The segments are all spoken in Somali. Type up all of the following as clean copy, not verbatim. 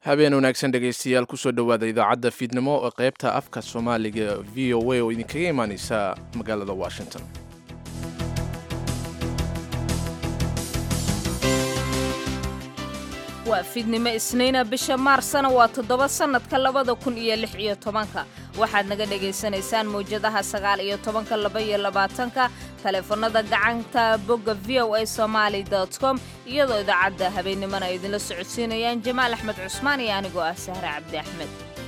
habeen wanaagsan dhegaystayaal kusoo dhowaada idaacadda fiidnimo ee qaybta afka soomaaliga v o a oo idinkaga imaaneysa magaalada washington. waa fiidnimo isniina bisha maarsana waa 7 sannadka 2016 waxaad naga dhagaysanaysaan mawjadaha 19 22 taleefanada gacanta bogga voasomali.com iyadoo idaacadda habeennimana ay idinla socodsiinayaan Jamaal Axmed Cusmaan iyo anigoo ah Sahra Cabdi Axmed.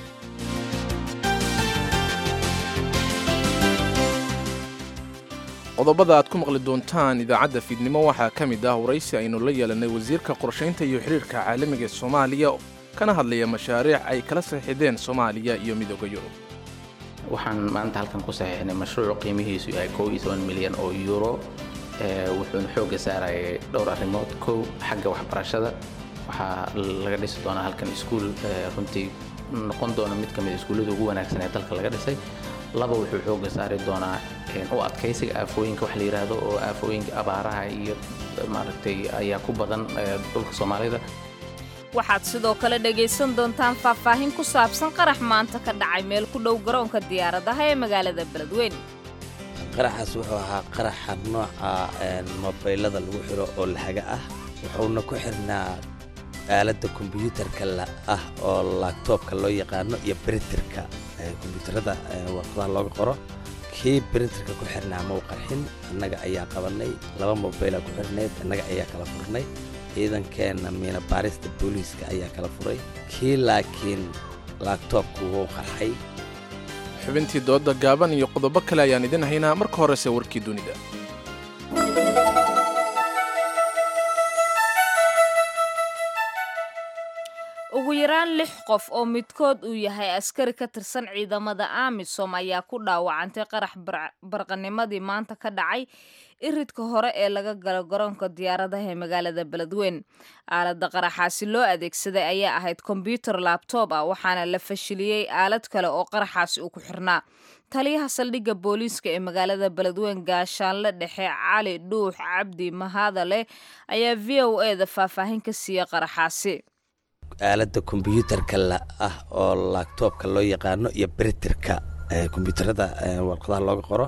qodobada aad ku maqli doontaan idaacadda fiidnimo waxaa ka mid ah waraysi aynu la yeelanay wasiirka qorshaynta iyo xiriirka caalamiga ee Soomaaliya kana hadlaya mashaariic ay kala saxiixdeen Soomaaliya iyo midowga Yurub. waxaan maanta halkan ku saxiixnay mashruuc qiimihiisu yahay 11 milyan oo euro wuxuuna xooga saarayay dhowr arrimood. kow, xagga waxbarashada waxaa laga dhisi doonaa halkan iskuul runtii noqon doona mid ka mid iskuullada ugu wanaagsan ee dalka laga dhisay. laba, wuxuu xooga saari doonaa u adkaysiga aafooyinka wax la yiraahdo oo aafooyinka abaaraha iyo maaragtay ayaa ku badan dhulka Soomaalida. waxaad sidoo kale dhagaysan doontaan faahfaahin ku saabsan qarax maanta ka dhacay meel ku dhow garoonka diyaaradaha ee magaalada Beledweyne. qaraxaas wuxuu ahaa qaraxa nooca mobilada lagu xiro oo lahaga ah wuxuuna ku xirnaa aaladda kombiyuutarka ah oo laptopka loo yaqaano iyo printerka kombiyuutarada warqadaha looga qoro. kii printerka ku xirnaa ma qarxin, annaga ayaa qabanay. 2 mobile ku xirneed annaga ayaa kala furnay. ciidankeena miina baarista booliiska ayaa kala furay. kii laakiin laptopku wuu qarxay. xubintii dooda gaaban iyo qodobo kale ayaan idin haynaa. marka horese warkii dunida. ugu yaraan 6 qof oo midkood uu yahay askari ka tirsan ciidamada AMISOM ayaa ku dhaawacantay qarax barqanimadii maanta ka dhacay iridka hore ee laga galo garoonka diyaaradaha ee magaalada Beledweyne. aaladda qaraxaasi loo adeegsaday ayaa ahayd kombiyuutar laptop ah waxaana la fashiliyey aalad kale oo qaraxaasi uu ku xirnaa. taliyaha saldhigga booliiska ee magaalada Beledweyne gaashaanle dhexe Cali Dhuux Cabdi Mahadale ayaa VOA-da faahfaahin ka siiyay qaraxaasi. aaladda kombiyuutarka ah oo laptopka loo yaqaano iyo printerka kombiyuutarada warqadaha looga qoro.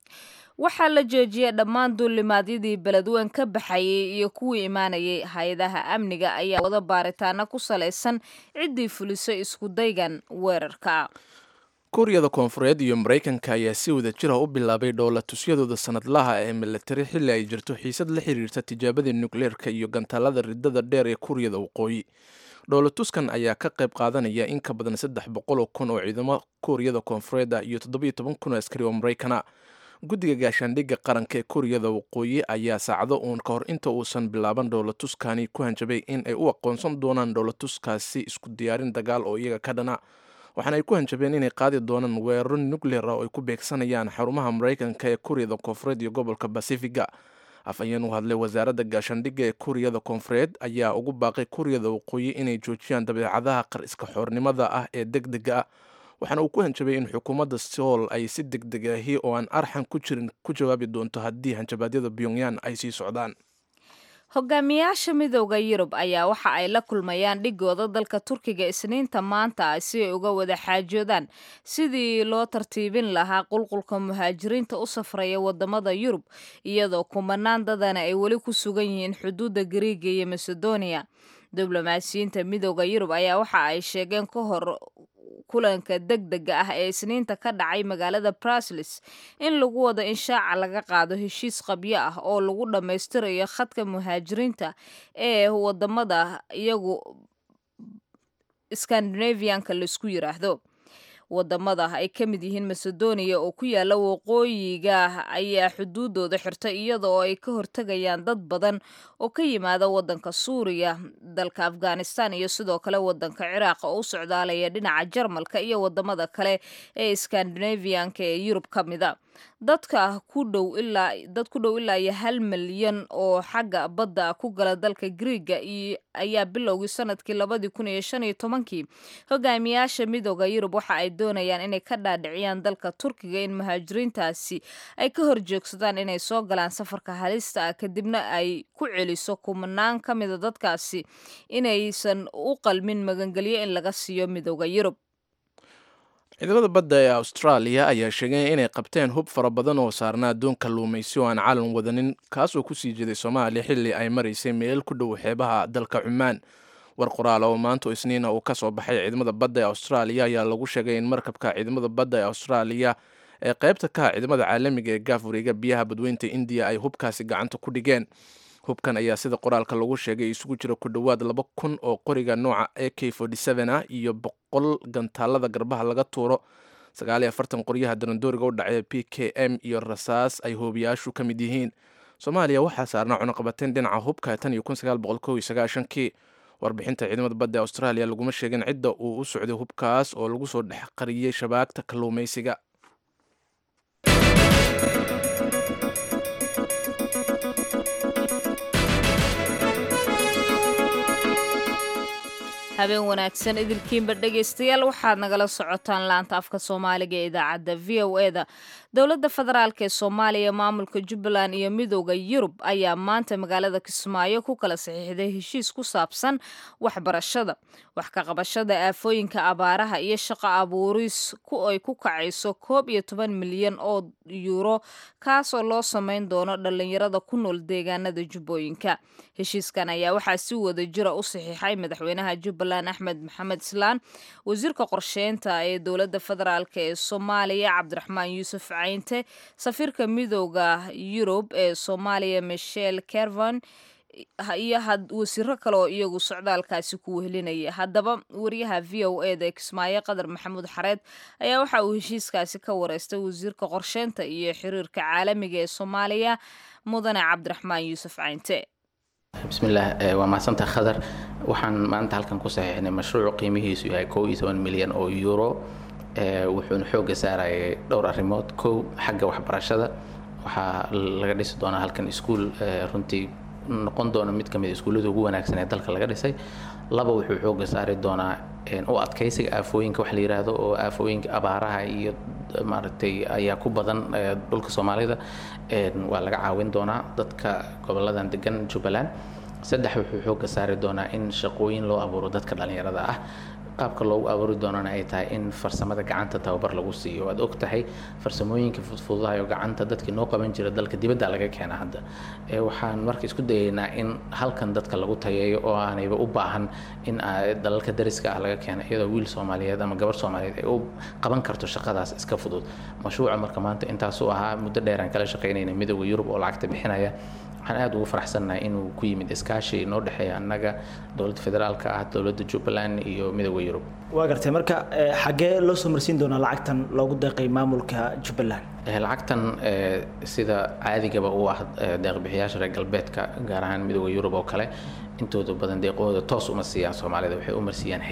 waxaa la joojiyay dhammaan duulimaadyadii Beledweyne ka baxayay iyo kuwii imaanayay. hay-adaha amniga ayaa wada baaritaano ku salaysan ciddii fulisay isku daygan weerarka. kuuriyada koonfureed iyo maraykanka ayaa si wada jir ah u bilaabay dhowlatusyadooda sanadlaha ee militari xilli ay jirto xiisad la xiriirta tijaabada nukleerka iyo gantaalada ridada dheer ee kuuriyada waqooyi. dhowlatuskan ayaa ka qayb qaadanaya in ka badan 300,000 oo ciidamo kuuriyada koonfureed iyo 17,000 askari oo Maraykan ah. guddiga gaashaandhigga qaranka ee kuuriyada waqooyi ayaa saacado uun ka hor inta uusan bilaaban dhowlatuskani ku hanjabay in ay u aqoonsan doonaan dhowlatuskaasi isku diyaarin dagaal oo iyaga ka dhana. waxaana ay ku hanjabeen inay qaadi doonaan weeraro nukleer ah oo ay ku beegsanayaan xarumaha Maraykanka ee kuuriyada koonfureed iyo gobolka Basifiga. afhayeen u hadlay wasaaradda gaashaandhigga ee kuuriyada koonfureed ayaa ugu baaqay kuuriyada waqooyi inay joojiyaan dabeecadaha qariska xoornimada ah ee degdega ah. waxaana uu ku hanjabay in xukuumadda Seoul ay si degdeg ahi oo aan arxan ku jirin ku jawaabi doonto haddii hanjabaadyada Pyongyang ay sii socdaan. hogaamiyaasha midowda Yurub ayaa waxa ay la kulmayaan dhigooda dalka Turkiga Isniinta maanta si ay uga wada xaajoodaan sidii loo tartiibin lahaa qulqulka muhaajiriinta u safraya wadamada Yurub iyadoo kumanaan dadana ay weli ku sugan yihiin xuduudda Greece iyo Macedonia. diblomaasiyiinta midowda Yurub ayaa waxa ay sheegeen ka hor kulanka degdega ah ee Isniinta ka dhacay magaalada Brussels in lagu wado in shaaca laga qaado heshiis qabyo ah oo lagu dhammaystirayo khadka muhaajiriinta ee wadamada iyagu Scandinavian-ka la isku yiraahdo. wadamada ay ka mid yihiin Macedonia oo ku yaala waqooyiga ayaa xuduudooda xirtay iyadoo ay ka hortagayaan dad badan oo ka yimaada wadanka Suuriya, dalka Afghanistan iyo sidoo kale wadanka Ciraaq oo u socdaalaya dhinaca Jarmalka iyo wadamada kale ee Scandinavian-ka ee Yurub ka mida. dad ku dhow ilaa iyo 1 milyan oo xagga badda ku gala dalka Greega ayaa bilowgii sanadkii 2015 hogaamiyaasha midowga Yurub waxa ay doonayaan inay ka dhaadhiciyaan dalka Turkiga in muhaajiriintaasi ay ka horjoogsadaan inay soo galaan safarka halista ah kadibna ay ku celiso kumanaan ka mid dadkaasi inaysan u qalmin magangelyo in laga siiyo midowga Yurub. ciidamada badda ee Australia ayaa sheegay inay qabteen hub fara badan oo saarnaa doon kalluumaysi oo aan calan wadanin kaas oo ku sii jeeday Soomaaliya xilli ay mareysay meel ku dhow xeebaha dalka Cumaan. war qoraal oo maanta Isniin uu ka soo baxay ciidamada badda ee Australia ayaa lagu sheegay in markabka ciidamada badda ee Australia ee qaybta ka ciidamada caalamiga ee gaafuriga biyaha badweynta India ay hubkaasi gacanta ku dhigeen. hubkan ayaa sida qoraalka lagu sheegay isugu jira ku dhawaad 2,000 oo qoriga nooca AK-47 ah iyo 100 gantaalada garbaha laga tuuro 49 qoryaha darandooriga u dhacay PKM iyo rasaas ay hoobiyaashu ka mid yihiin. Soomaaliya waxaa saarnaa cunaqabateyn dhinaca hubka tan iyo 1990 warbixinta ciidamada badda ee Australia laguma sheegin cidda uu u socday hubkaas oo lagu soo dhex qariyay shabaagta kalluumaysiga. habeen wanaagsan idilkiinba dhageystayaal waxaad nagala socotaan laanta afka Soomaaliga ee idaacadda VOA-da. Dowladda Federaalka ee Soomaaliya, maamulka Jubbaland iyo midowga Yurub ayaa maanta magaalada Kismaayo ku kala saxiixday heshiis ku saabsan waxbarashada, wax ka qabashada aafooyinka abaaraha iyo shaqo abuuris ay ku kacayso 11 milyan oo euro kaasoo loo sameyn doono dhalinyarada ku nool deegaanada Jubbooyinka. Heshiiskan ayaa waxaa si wada jira u saxiixay madaxweynaha Jubbaland Axmed Maxamed Islaan, wasiirka qorsheynta ee dowladda Federaalka ee Soomaaliya Cabdiraxmaan Yuusuf Caynte, safiirka midowga Yurub ee Soomaaliya Michelle Kervan iyo wasiiro kale oo iyagu socdaalkaasi ku wehelinaya. Haddaba wariyaha VOA-da ee Kismaayo Qadar Maxamuud Xareed ayaa waxa uu heshiiskaasi ka wareystay wasiirka qorsheynta iyo xiriirka caalamiga ee Soomaaliya mudane Cabdiraxmaan Yuusuf Caynte. bismillaah waa mahadsantahay Khadar. waxaan maanta halkan ku saxiixnay mashruuc qiimihiisu yahay 11 milyan oo euro wuxuuna xooga saarayay dhowr arrimood. kow, xagga waxbarashada waxaa laga dhisi doonaa halkan iskuul runtii noqon doona mid kamid iskuullada ugu wanaagsan ee dalka laga dhisay. laba, wuxuu xooga saari doonaa u adkaysiga aafooyinka wax la yiraahdo oo aafooyinka abaaraha iyo maaragtay ayaa ku badan dhulka Soomaalida waa laga caawin doonaa dadka goboladan degan Jubbaland. saddex, wuxuu xooga saari doonaa in shaqooyin loo abuuro dadka dhalinyarada ah. qaabka loogu abuuri doonana ay tahay in farsamada gacanta tababar lagu siiyo. waad og tahay farsamooyinka fudfudaha oo gacanta dadkii noo qaban jira dalka dibadda laga keena hadda. waxaan marka isku dayaynaa in halkan dadka lagu tayeeyo oo aanayba u baahan in dalalka dariska ah laga keeno iyadoo wiil Soomaaliyeed ama gabar Soomaaliyeed ay u qaban karto shaqadaas iska fudud. mashruuca marka maanta intaas uu ahaa muddo dheer aan kala shaqeynayna midowga Yurub oo lacagta bixinaya. waxaan aad ugu faraxsanahay inuu ku yimid iskaashi noo dhaxeeya annaga dowladda federaalka ah, dowladda Jubbaland iyo midowga Yurub. waa gartay marka xagee loo soo marsiin doonaa lacagtan loogu deeqay maamulka Jubbaland? lacagtan sida caadigaba u ah deeq bixiyaasha reer galbeedka gaar ahaan midowga Yurub oo kale intooda badan deeqooda toos uma siiyaan Soomaalida, waxay u marsiiyaan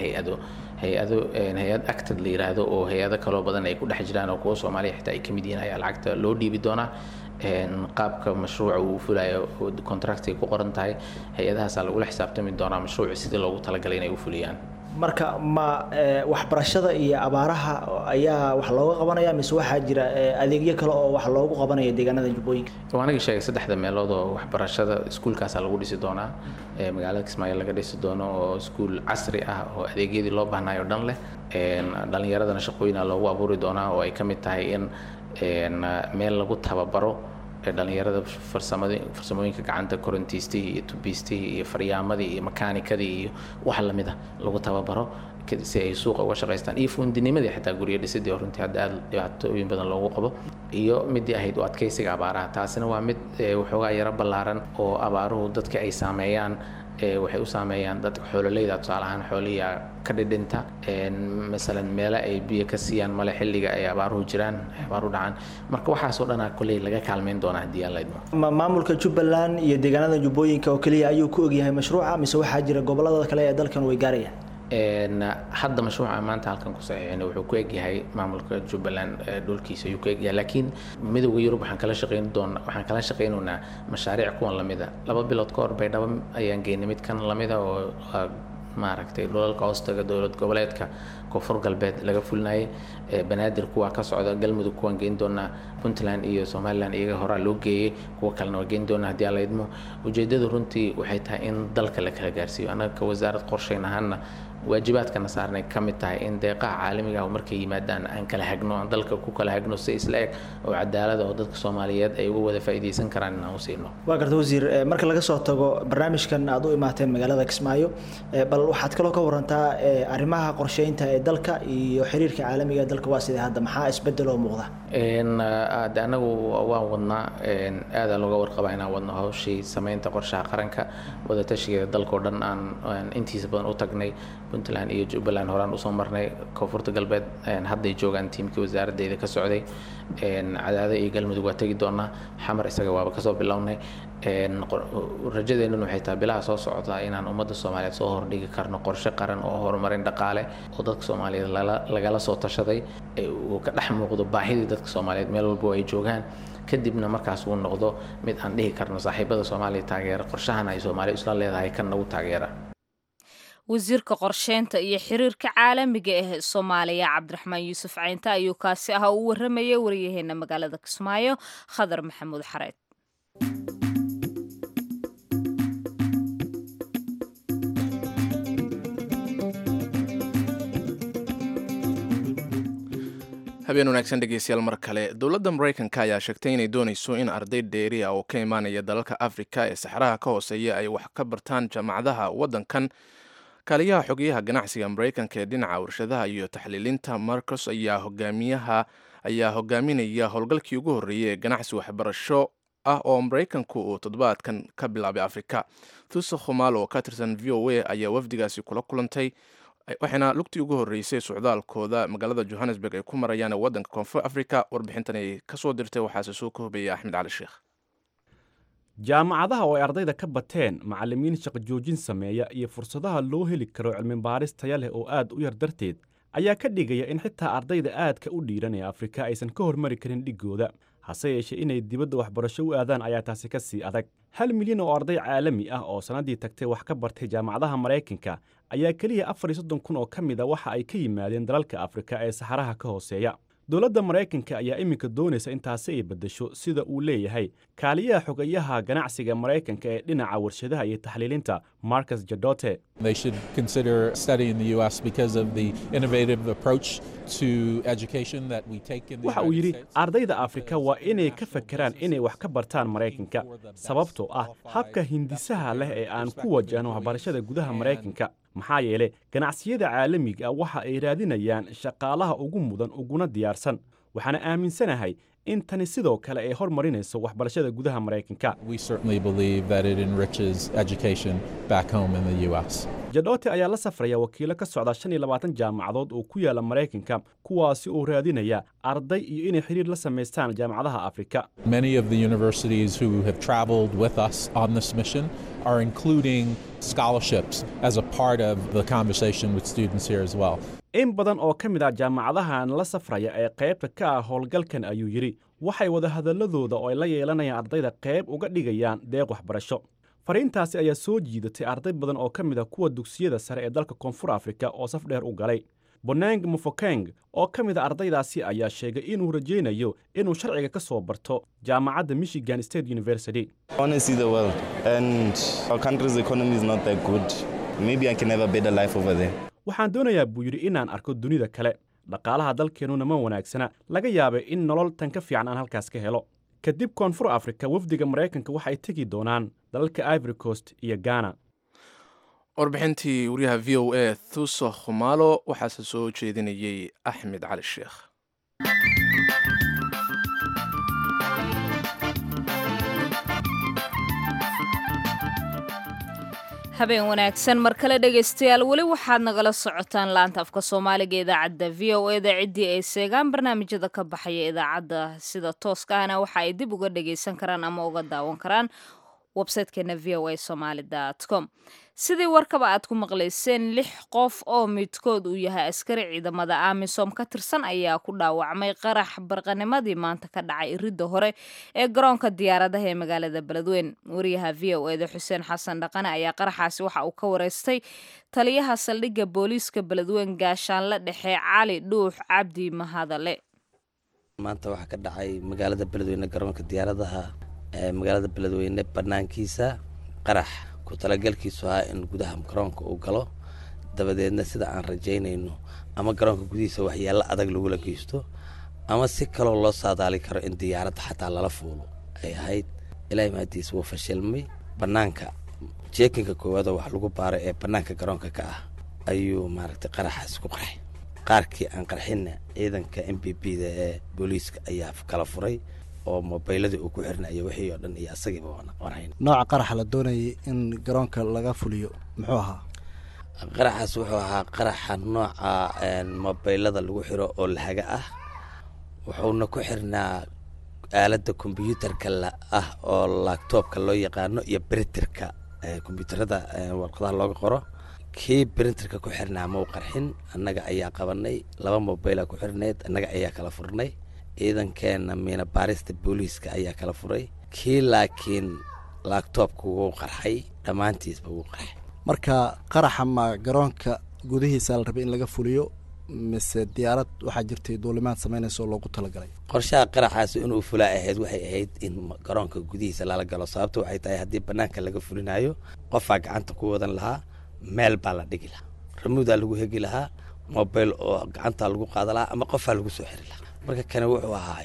hay'ad acted la yiraahdo oo hay'ado kale badan ay ku dhex jiraan oo kuwa Soomaaliya xitaa ay kamid yihiin ayaa lacagta loo dhiibi doonaa. qaabka mashruuca uu fulayo contractiga ku qoran tahay hay'adahaas lagu xisaabtami doonaa mashruuca sidii loogu talagalay inay u fuliyaan. marka ma waxbarashada iyo abaaraha ayaa wax looga qabanaya mise waxaa jira adeegyo kale oo wax loogu qabanaya deegaanada Jubbooyinka? waanaga sheegay saddexda meelood oo waxbarashada iskuulkaas lagu dhisi doonaa magaalada Kismaayo laga dhisi doono oo iskuul casri ah oo adeegyadii loo baahnayo dhan leh. dhalinyaradana shaqooyin loogu abuuri doonaa oo ay kamid tahay in meel lagu tababaro dhalinyarada farsamooyinka gacanta, korontiistii iyo tubiistii iyo faryaamadii iyo makaanikadii iyo wax lamid ah lagu tababaro si ay suuqa uga shaqaystaan. iyo fundinimadii xitaa guriga dhisidii runtii hadda aad dhibaatooyin badan loogu qabo iyo midii ahayd u adkaysiga abaaraha. taasina waa mid waxoogaa yaro ballaaran oo abaaruhu dadka ay saameeyaan. waxay u saameeyaan dadka xoololeyda tusaale ahaan xoolihiya ka dhidhinta masalan meelo ay biyo ka siiyaan male xilliga ay abaaruhu jiraan abaaru dhacaan. marka waxaasoo dhanaa koley laga kaalmeyn doonaa haddii aan la idmo. maamulka Jubbaland iyo deegaanada Jubbooyinka oo kaliya ayuu ku ogyahay mashruuca mise waxaa jira gobolada kale ee dalkan way gaarayaan? hadda mashruuca maanta halkan ku saxiixinay wuxuu ku egyahay maamulka Jubbaland dhulkiisa ayuu ku egyahay laakiin midowga Yurub waxaan kala shaqeynaynaa mashaariic kuwan lamida 2 bilood ka hor Baydhabo ayaan geynay mid kan lamida oo maaragtay dhulalka hoostaga dowlad goboleedka koonfur galbeed laga fulnayay banaadir kuwa ka socda galmudug kuwan geyn doona Puntland iyo Somaliland iyaga hore loo geeyay kuwa kalena waa geyn doona hadii la idmo ujeedadu runtii waxay tahay in dalka la kala gaarsiiyo anaga wasaaradda qorsheynahana waajibaadkana saarnay ka mid tahay in deeqaha caalamiga ah markay yimaadaan aan kala hagno aan dalka ku kala hagno si isla eg oo cadaalad oo dadka Soomaaliyeed ay uga wada faa'iideysan karaan inaan u siino waa garta wasiir marka laga soo tago barnaamijkan aad u imaateen magaalada Kismaayo bal waxaad kaloo ka warantaa arrimaha qorsheynta ee dalka iyo xiriirka caalamiga dalka waa sidee hadda maxaa isbedel oo muuqda anagu waan wadnaa aad looga warqabaa inaan wadno hawshii sameynta qorshaha qaranka wada tashiga dalka oo dhan aan intiisa badan u tagnay Puntland iyo Jubbaland horaan u soo marnay koonfurta galbeed hadday joogaan tiimkii wasaaraddeeda ka socday cadaada iyo galmudug waa tagi doonaa xamar isaga waaba ka soo bilownay rajadeenu waxay tahay bilaha soo socda inaan ummadda Soomaaliyeed soo hordhigi karno qorshe qaran oo horumarin dhaqaale oo dadka Soomaaliyeed lagala soo tashaday oo ka dhex muuqdo baahida dadka Soomaaliyeed meel walba ay joogaan kadibna markaas uu noqdo mid aan dhihi karno saaxiibada Soomaaliya taageera qorshahan ay Soomaaliya isla leedahay kan nagu taageera wasiirka qorsheynta iyo xiriirka caalamiga ee Soomaaliya Cabdiraxmaan Yuusuf Caynta ayuu kaasi ah oo waramayay wariyaheena magaalada Kismaayo Khadar Maxamuud Xareed habeen wanaagsan dhegeystayaal mar kale dowladda Mareykanka ayaa sheegtay inay doonayso in arday dheeri ah oo ka imaanaya dalalka Afrika ee saxaraha ka hooseeya ay wax ka bartaan jaamacadaha waddankan kaaliyaha xogeyaha ganacsiga Mareykanka ee dhinaca warshadaha iyo taxliilinta Marcus ayaa hogaaminaya howlgalkii ugu horreeyay ee ganacsi waxbarasho ah oo Mareykanku uu toddobaadkan ka bilaabay Afrika. Thuso Khumalo oo ka tirsan VOA ayaa wafdigaasi kula kulantay waxaana lugtii ugu horreysay socdaalkooda magaalada Johannesburg ay ku marayaan waddanka Koonfur Afrika. Warbixintan ay ka soo dirtay waxaase soo koobaya Axmed Cali Sheekh. jaamacadaha oo ay ardayda ka bateen macallimiin shaqo joojin sameeya iyo fursadaha loo heli karo cilmi baaris taya leh oo aad u yar darteed ayaa ka dhigaya in xitaa ardayda aadka u dhiiran ee Afrika aysan ka hormari karin dhigooda hase yeeshee inay dibadda waxbarasho u aadaan ayaa taasi ka sii adag 1 milyan oo arday caalami ah oo sanadii tagtay wax ka bartay jaamacadaha Mareykanka ayaa kaliya 34,000 oo ka mid ah waxa ay ka yimaadeen dalalka Afrika ee saxaraha ka hooseeya dowladda Mareykanka ayaa iminka doonaysa in taasi ay bedesho sida uu leeyahay kaaliyaha xogeyaha ganacsiga Mareykanka ee dhinaca warshadaha iyo taxliilinta Marcus Jadote. They should consider studying the US because of the innovative approach to education that we take in the waxa uu yiri ardayda Afrika waa inay ka fakaraan inay wax ka bartaan Mareykanka sababtoo ah habka hindisaha leh ee aan ku wajahno waxbarashada gudaha Mareykanka maxaa yeelay ganacsiyada caalamiga ah waxa ay raadinayaan shaqaalaha ugu mudan uguna diyaarsan waxaana aaminsanahay in tani sidoo kale ay hormarinayso waxbarashada gudaha Mareykanka. We certainly believe that it enriches education back home in the US. Jadote ayaa la safraya wakiilo ka socda 25 jaamacadood oo ku yaala Mareykanka kuwaasi oo raadinaya arday iyo inay xiriir la sameystaan jaamacadaha Afrika. Many of the universities who have traveled with us on this mission are including scholarships as a part of the conversation with students here as well. in badan oo ka mid ah jaamacadahan la safraya ee qaybta ka ah howlgalkan ayuu yiri waxay wada hadalladooda oo ay la yeelanayaan ardayda qayb uga dhigayaan deeq waxbarasho fariintaasi ayaa soo jiidatay arday badan oo ka mid ah kuwa dugsiyada sare ee dalka Koonfur Afrika oo saf dheer u galay Bonang Mofokeng oo ka mid ah ardaydaasi ayaa sheegay inuu rajaynayo inuu sharciga ka soo barto jaamacadda Michigan State University. I want to see the world and our country's economy is not that good. Maybe I can have a better life over there. waxaan doonayaa buu yiri inaan arko dunida kale dhaqaalaha dalkeenuna ma wanaagsana laga yaabay in nolol tan ka fiican aan halkaas ka helo kadib Koonfur Afrika wafdiga Mareykanka waxay tagi doonaan dalalka Ivory Coast iyo Ghana. warbixintii wariyaha VOA Thuso Khumalo waxaa soo jeedinayay Axmed Cali Sheekh. habeen wanaagsan mar kale dhegaystayaal weli waxaad nagala socotaan laanta afka Soomaaliga idaacadda VOA da cidii ay seegaan barnaamijyada ka baxaya idaacadda sida tooska ahna waxa ay dib uga dhagaysan karaan ama uga daawan karaan websitekeena voasomali.com. sidii warkaba aad ku maqlayseen 6 qof oo midkood uu yahay askari ciidamada amisom ka tirsan ayaa ku dhaawacmay qarax barqanimadii maanta ka dhacay iridda hore ee garoonka diyaaradaha ee magaalada beledweyne. wariyaha VOA xuseen xasan dhaqane ayaa qaraxaasi waxa uu ka wareystay taliyaha saldhigga booliiska beledweyne gaashaanle dhexe cali dhuux cabdi mahadale. maanta waxaa ka dhacay magaalada beledweyne garoonka diyaaradaha ee magaalada beledweyne banaankiisa qarax ku talagalkiisu ahaa in gudaha garoonka uu galo dabadeedna sida aan rajaynayno ama garoonka gudihiisa waxyaalo adag lagula geysto ama si kaloo loo saadaali karo in diyaaradda xataa lala fuulo ay ahayd. ilaahay mahadiisa wuu fashilmay. banaanka jeekinka koowaad oo wax lagu baaray ee banaanka garoonka ka ah ayuu maaragtay qaraxaas ku qarxay. qaarkii aan qarxinna ciidanka MPP-da ee booliiska ayaa kala furay oo mobayladii uu ku xirnayo wixii oo dhan iyo asagiiba wanayn. nooca qaraxa la doonayay in garoonka laga fuliyo muxuu ahaa? qaraxaas wuxuu ahaa qaraxa nooca mobaylada lagu xiro oo lahaga ah. wuxuuna ku xirnaa aaladda kombiyuutarka ah oo laptopka loo yaqaano iyo printerka kombiyuutarada warqadaha looga qoro. kii printerka ku xirnaa ma u qarxin. annaga ayaa qabanay 2 mobayla ku xirneed annaga ayaa kala furnay. ciidankeena miina baarista booliiska ayaa kala furay. kii laakiin laptopku wuu qarxay dhammaantiisba wuu qarxay. marka qaraxa ma garoonka gudihiisa la rabay in laga fuliyo mise diyaarad waxaa jirtay duulimaad samaynaysa oo loogu talagalay? qorshaha qaraxaasi inuu fulaa ahayd waxay ahayd in garoonka gudihiisa lala galo. sababta waxay tahay haddii banaanka laga fulinayo qofaa gacanta ku wadan lahaa, meel baa la dhigi lahaa, ramuudaa lagu hegi lahaa, mobayl oo gacanta lagu qaada lahaa ama qofaa lagu soo xiri lahaa. marka kane wuxuu ahaa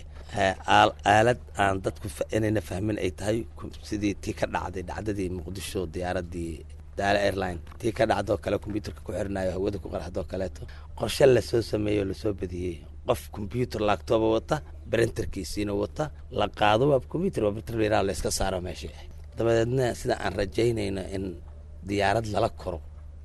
aalad aan dadku inayna fahmin ay tahay sidii tii ka dhacdadii muqdisho diyaaradii Daala Airline tii ka dhacdo kale kombiyuutarka ku xirnayo hawada ku qarxdo kaleeto. qorshe la soo sameeyo la soo badiyay qof kombiyuutar laptop wata printerkiisina wata la qaado waa kombiyuutar waa printer la iska saaro meesha. dabadeedna sida aan rajaynayno in diyaarad lala koro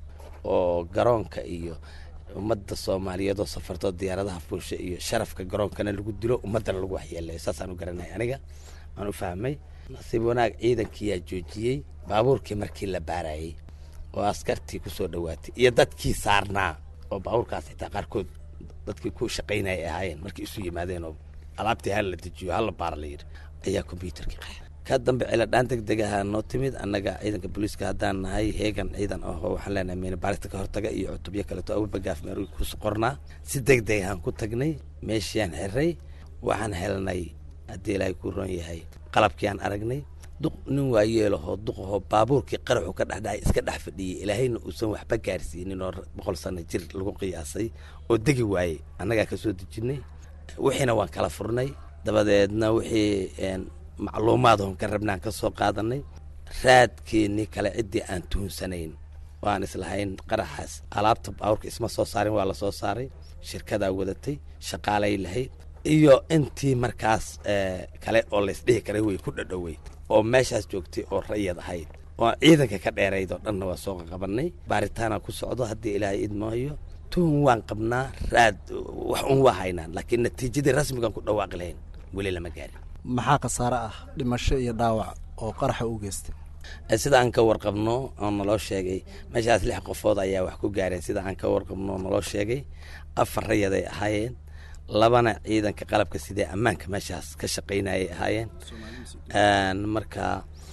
oo garoonka iyo ummadda Soomaaliyeed oo safarto diyaaradaha fuusha iyo sharafka garoonkana lagu dilo ummadana lagu waxyeelay. saasaan u garanay aniga aan u fahmay. nasiib wanaag ciidankii yaa joojiyey baabuurkii markii la baarayay oo askartii ku soo dhawaatay iyo dadkii saarnaa oo baabuurkaas xitaa qaarkood dadkii ku shaqaynayay ahaayeen markii isu yimaadeen oo alaabtii hal la dejiyo hal la baar la yidhi ayaa kombiyuutarkii qaxay. ka dambe ciladhaan degdeg ah noo timid. annaga ciidanka booliiska haddaan nahay heegan ciidan ah oo waxaan leenahay miina baarista ka hortaga iyo cutubyo kaleeto awalba gaafmeer ku qornaa. si degdeg aan ku tagnay meeshiaan xiray. waxaan helnay haddii ilaahay ku roon yahay qalabkii aan aragnay. duq nin waayeelahoo duqahoo baabuurkii qaraxu ka dhexdhacay iska dhex fadhiyey ilaahayna uusan waxba gaarsiinin oo 100 sano jir lagu qiyaasay oo degi waayey. annagaa ka soo dejinay wixiina waan kala furnay. dabadeedna wixii macluumaad oon ka rabnaan ka soo qaadanay. raadkeennii kale ciddii aan tuunsanayn waan islahayn qaraxaas alaabta baabuurka isma soo saarin waa la soo saaray. shirkadaa wadatay shaqaalay lahayd iyo intii markaas kale oo laysdhihi karay way ku dhadhowey oo meeshaas joogtay oo rayad ahayd oo ciidanka ka dheerayd oo dhanna waa soo qabanay. baaritaana ku socdo haddii ilaahay idmaayo. tuun waan qabnaa raad wax un waa haynaan laakiin natiijadii rasmigan ku dhawaaqi lahayn weli lama gaarin. maxaa khasaare ah dhimasho iyo dhaawac oo qaraxa u geystay? sida aan ka warqabno oo naloo sheegay meeshaas 6 qofood ayaa wax ku gaareen. sida aan ka warqabno naloo sheegay 4 rayaday ahaayeen, 2na ciidanka qalabka sidee ammaanka meeshaas ka shaqaynayay ahaayeen. marka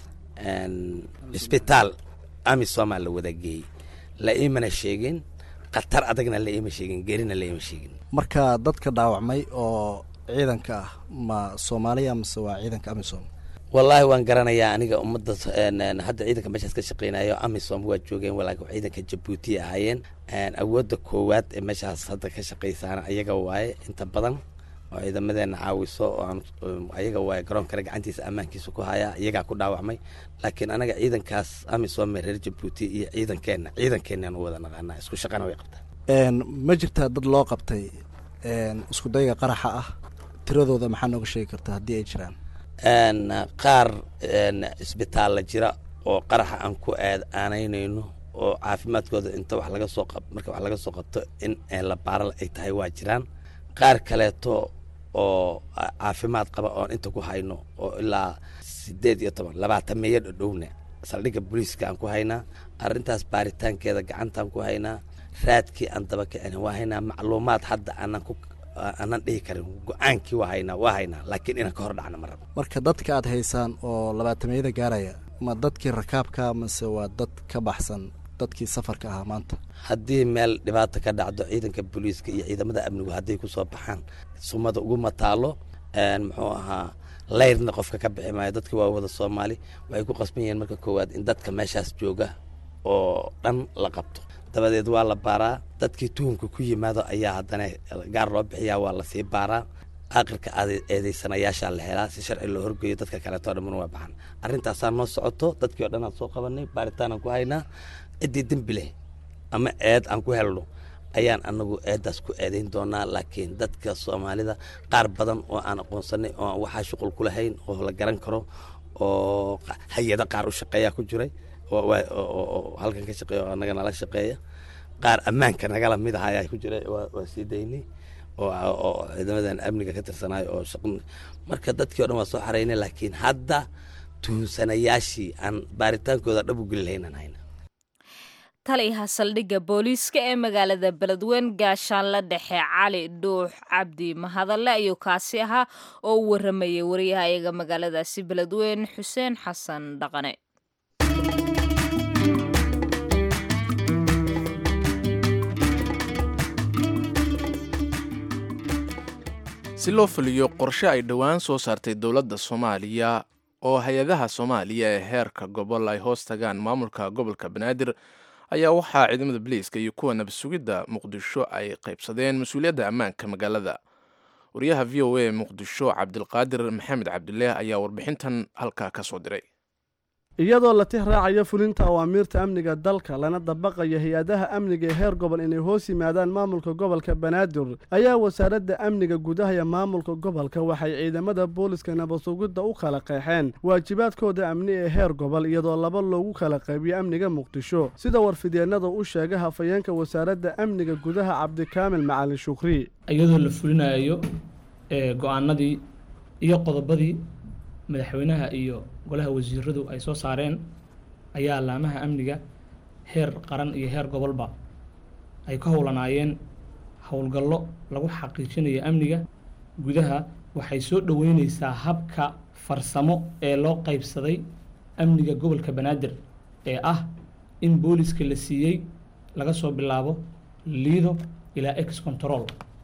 isbitaal amisom la wada geeyey. la iimana sheegin qatar adagna la iima sheegin geerina la iima sheegin. marka dadka dhaawacmay oo ciidanka ah ma Soomaaliya mise waa ciidanka amisom? wallaahi waan garanayaa aniga ummadda hadda ciidanka meeshaas ka shaqaynayo amisom waa joogeen walaakin ciidanka Jabuuti ahaayeen. awoodda koowaad ee meeshaas hadda ka shaqaysaana ayaga waaye inta badan oo ciidamadeena caawiso oo ayaga waaye garoonkana gacantiisa ammaankiisa ku haya iyagaa ku dhaawacmay. laakiin anaga ciidankaas amisom reer Jabuuti iyo ciidankeena u wada naqaanaa isku shaqana way qabtaan. ma jirtaa dad loo qabtay isku dayga qaraxa ah? tiradooda maxaa nooga sheegi kartaa haddii ay jiraan? qaar isbitaal la jira oo qaraxa aan ku aanaynayno oo caafimaadkooda inta wax laga soo marka wax laga soo qabto in la baaro ay tahay waa jiraan. qaar kaleeto oo caafimaad qaba oo inta ku hayno oo ilaa 20 meeyo dhowna saldhigga booliiska aan ku haynaa arrintaas baaritaankeeda gacantaan ku haynaa raadkii aan daba kicin waa haynaa macluumaad hadda aanan dhihi karin go-aankii waa haynaa laakiin inaan ka hor dhacno ma rabo marka dadka aad haysaan oo 20 meeyada gaaraya ma dadkii rakaabka mase waa dad ka baxsan dadkii safarka ahaa maanta haddii meel dhibaato ka dhacdo ciidanka booliiska iyo ciidamada amnigu hadday ku soo baxaan sumada ugu mataalo muxuu ahaa layrna qofka ka bixi maayo dadka waa wada Soomaali waxay ku qasban yihiin marka koowaad in dadka meeshaas jooga oo dhan la qabto dabadeed waa la baaraa dadkii tuhunka ku yimaado ayaa haddana gaar loo bixiyaa waa la sii baaraa aakhirka eedeysanayaasha la helaa si sharci loo horgeeyo dadka kale oo dhan waa baxan arrintaasaa noo socoto dadkii oo dhan aan soo qabanay baaritaan aan ku haynaa cidii dembi leh ama eed aan ku helno ayaan anagu eedaas ku eedayn doonaa laakiin dadka Soomaalida qaar badan oo aan aqoonsanay oo waxa shaqo ku lahayn oo la garan karo oo hay'ada qaar u shaqeeya ku jiray oo halkan ka shaqeeyo anaga nala shaqeeya qaar ammaanka nagala mid ahaa ku jiray waa sii daynay oo ciidamadan amniga ka tirsanaayo oo shaqo marka dadkii oo dhan waa soo xareynay laakiin hadda tuunsanayaashii aan baaritaankooda dhab u gelinaynaa taliyaha saldhigga booliiska ee magaalada Beledweyne gaashaanle dhexe Cali Dhuux Cabdi Mahadalle ayuu kaasi ahaa oo u waramayay wariyaha magaaladaasi Beledweyne Xuseen Xasan Dhaqane si loo fuliyo qorshe ay dhowaan soo saartay dowladda Soomaaliya oo hay'adaha Soomaaliya ee heerka gobol ay hoos tagaan maamulka gobolka Banaadir ayaa waxaa ciidamada booliiska iyo kuwa nabad sugidda Muqdisho ay qaybsadeen mas'uuliyadda ammaanka magaalada. wariyaha VOA Muqdisho Cabdilqaadir Maxamed Cabdulle ayaa warbixintan halka ka soo diray. iyadoo la tixraacayo fulinta awaamiirta amniga dalka lana dabaqayo hay'adaha amniga ee heer gobol inay hoos yimaadaan maamulka gobolka Banaadir ayaa wasaaradda amniga gudaha ee maamulka gobolka waxay ciidamada booliska nabad sugidda u kala qeexeen waajibaadkooda amni ee heer gobol iyadoo laba loogu kala qaybiyo amniga Muqdisho sida warfidyeenada u sheegay hafayeenka wasaaradda amniga gudaha Cabdikaamil Macalin Shukri iyadoo la fulinayo go'aanadii iyo qodobadii madaxweynaha iyo golaha wasiiradu ay soo saareen ayaa laamaha amniga heer qaran iyo heer gobolba ay ka howlanaayeen howlgallo lagu xaqiijinayo amniga gudaha waxay soo dhaweynaysaa habka farsamo ee loo qaybsaday amniga gobolka Banaadir ee ah in booliska la siiyey laga soo bilaabo Lido ilaa X control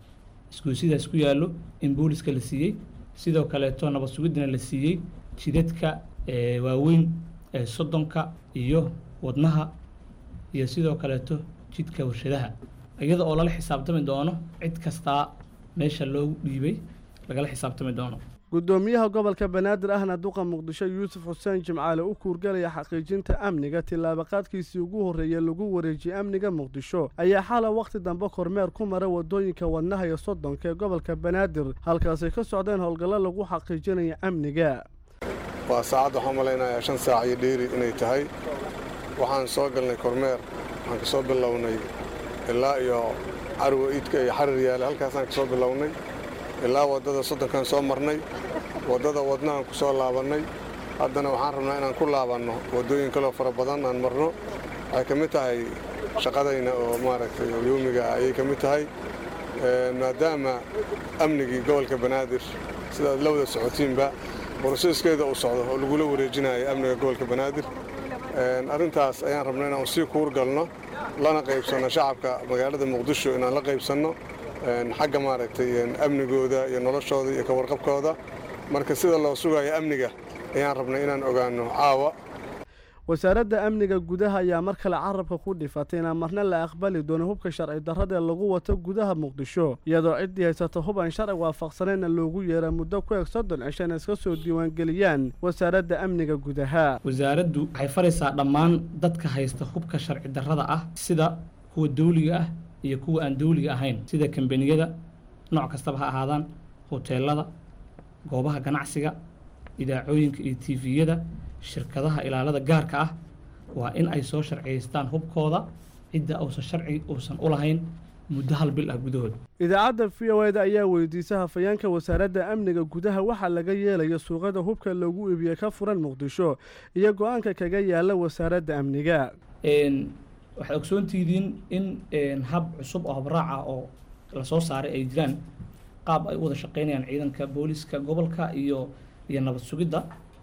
isku sidaas ku yaalo in booliska la siiyey sidoo kale nabad sugidna la siiyey jidadka waaweyn ee Sodonka iyo wadnaha iyo sidoo kale jidka warshadaha iyada oo la xisaabtami doono cid kasta meesha loo dhiibay laga xisaabtami doono gudoomiyaha gobolka Banaadir ahna duqa Muqdisho Yuusuf Xuseen Jimcaale u kuurgalaya xaqiijinta amniga tilaabaqaadkiisii ugu horeeyay lagu wareejiyay amniga Muqdisho ayaa xala waqti dambe kormeer ku mara wadooyinka wadnaha iyo Sodonka ee gobolka Banaadir halkaas ay ka socdeen howlgallo lagu xaqiijinayo amniga waa saacad waxaan malaynayaa 5 saac iyo dheeri inay tahay waxaan soo galnay kormeer waxaan ka soo bilownay ilaa iyo Carwo Iidka iyo Xarir Yaale halkaas aan ka soo bilownay ilaa wadada Sodonkan soo marnay wadada wadnahan ku soo laabanay haddana waxaan rabnaa inaan ku laabanno wadooyin kale oo fara badan aan marno ay kamid tahay shaqadayna oo maaragtay yoomiga ay kamid tahay maadaama amnigii gobolka Banaadir sida la wada socotiinba boroseskeeda uu socdo oo lagu wareejinayo amniga gobolka Banaadir arintaas ayaan rabnaa inaan sii kuur galno lana qaybsano shacabka magaalada Muqdisho inaan la qaybsano xagga maaragtay amnigooda iyo noloshooda iyo ka warqabkooda marka sida loo sugayo amniga ayaan rabnaa inaan ogaano caawa wasaaradda amniga gudaha ayaa mar kale carabka ku dhifatay in marna la aqbali doono hubka sharci darrada lagu wato gudaha Muqdisho iyadoo cidii haysato hub aan sharci waafaqsaneyn loogu yeero muddo ku eg 30 cisho iska soo diiwaan galiyaan wasaaradda amniga gudaha wasaaraddu waxay faraysaa dhammaan dadka haysta hubka sharci darrada ah sida kuwa dawliga ah iyo kuwa aan dawliga ahayn sida kambaniyada nooc kastaba ha ahaadaan hoteelada goobaha ganacsiga idaacooyinka iyo TV-yada shirkadaha ilaalada gaarka ah waa in ay soo sharciyeystaan hubkooda cidda uusan sharci uusan u lahayn muddo hal bil ah gudahood. idaacadda VOA ayaa weydiisay hafayeenka wasaaradda amniga gudaha waxa laga yeelayo suuqada hubka lagu iibiyo ka furan Muqdisho iyo go'aanka kaga yaala wasaaradda amniga. waxaad ogsoontihiin in hab cusub oo habraac ah oo la soo saaray ay jiraan qaab ay u wada shaqeynayaan ciidanka booliska gobolka iyo nabad sugidda.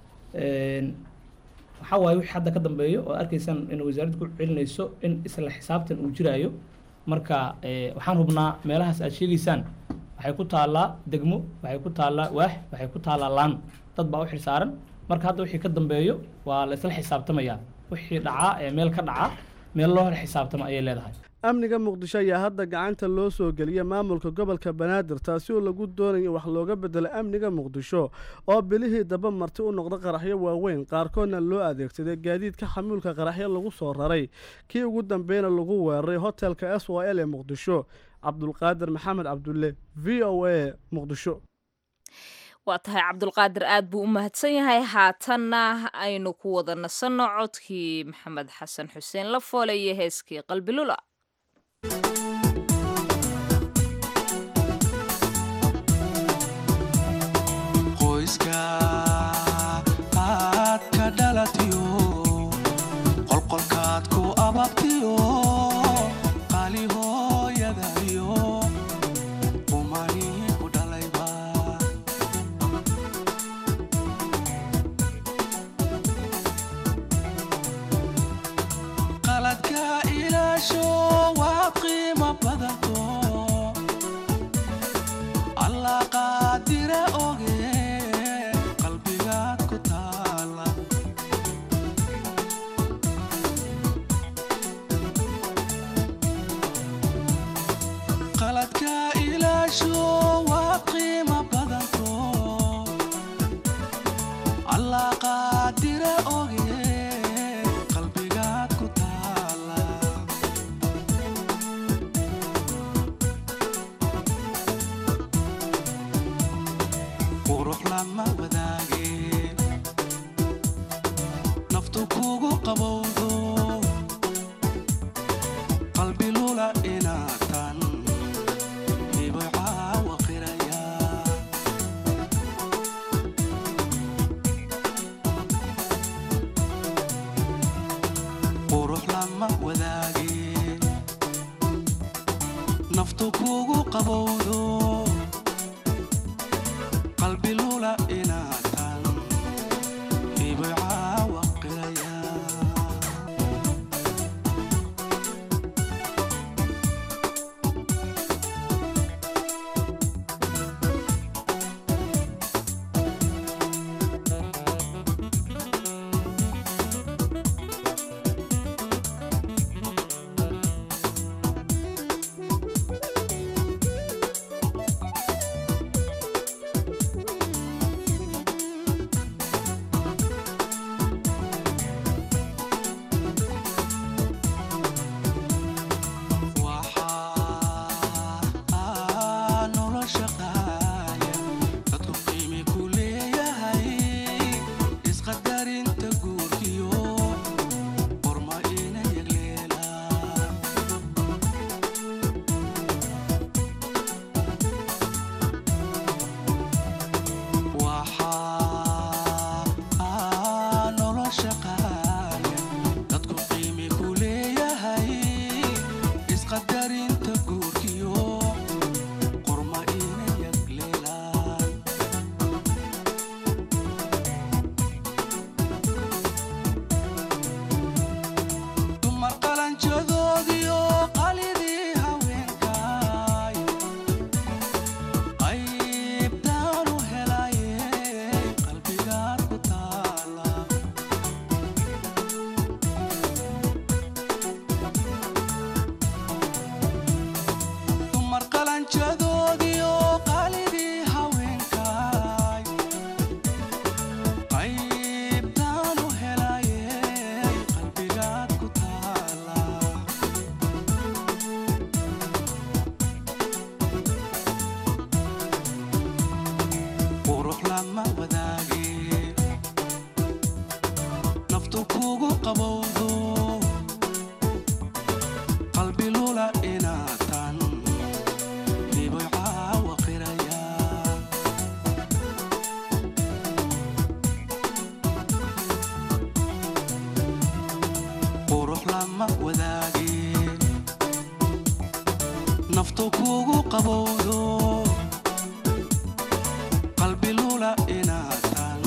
waxa waaye wixii hadda ka dambeeyo oo arkaysan in wasaaraddu ku celinayso in isla xisaabtan uu jiraayo. marka waxaan hubnaa meelahaas aad sheegaysaan waxay ku taallaa degmo, waxay ku taallaa waax, waxay ku taallaa laan, dad baa u xilsaaran. marka hadda wixii ka dambeeyo waa la isla xisaabtamayaa, wixii dhacaa ee meel ka dhacaa meel loo xisaabtamo ayay leedahay. amniga Muqdisho ayaa hadda gacanta loo soo geliyay maamulka gobolka Banaadir taasi oo lagu doonayo wax looga bedelo amniga Muqdisho oo bilihii daba marti u noqda qaraxyo waaweyn qaarkoodna loo adeegsaday gaadiidka xamuulka qaraxyo lagu soo raray kii ugu dambeeyna lagu weeraray hotelka SYL ee Muqdisho. Cabdulqaadir Maxamed Cabdulle, VOA, Muqdisho. waa tahay Cabdulqaadir aad buu u mahadsan yahay. haatanna aynu ku wada nasanno codkii Maxamed Xasan Xuseen la foolay iyo heeskii Qalbilula. qoyska aad ka dhalatiyo qolqolkaad ku ababtiyo qaali hooyadayo umani ku dhalayba qaladka ilaasho waa qiimo badanto allah qaadire oge qalbigaad ku taala qaladka ilaasho waa qiimo badanto allah qaadire oge qalbigaad ku taala qurux lama wadaage naftu kugu qabowdo qalbi lula inaatan hibocaa waqiraya qurux lama wadaage naftu kugu qabowdo qalbi lula inaatan hibocaa waqiraya ruux lama wadaagin naftu kugu qabowdo qalbi lula inaadan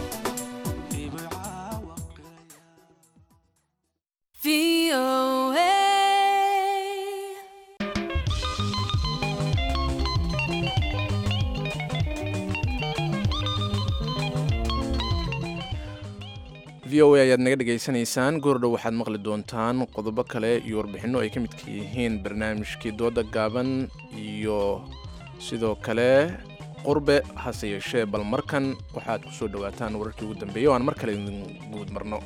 v o a ayaad naga dhegaysanaysaan goordhow waxaad maqli doontaan qodobo kale iyo warbixinno ay ka midka yihiin barnaamijkii dooda gaaban iyo sidoo kale qurbe hase yeeshee bal markan waxaad ku soo dhowaataan wararkii ugu dambeeyey oo aan mar kale idin guud marno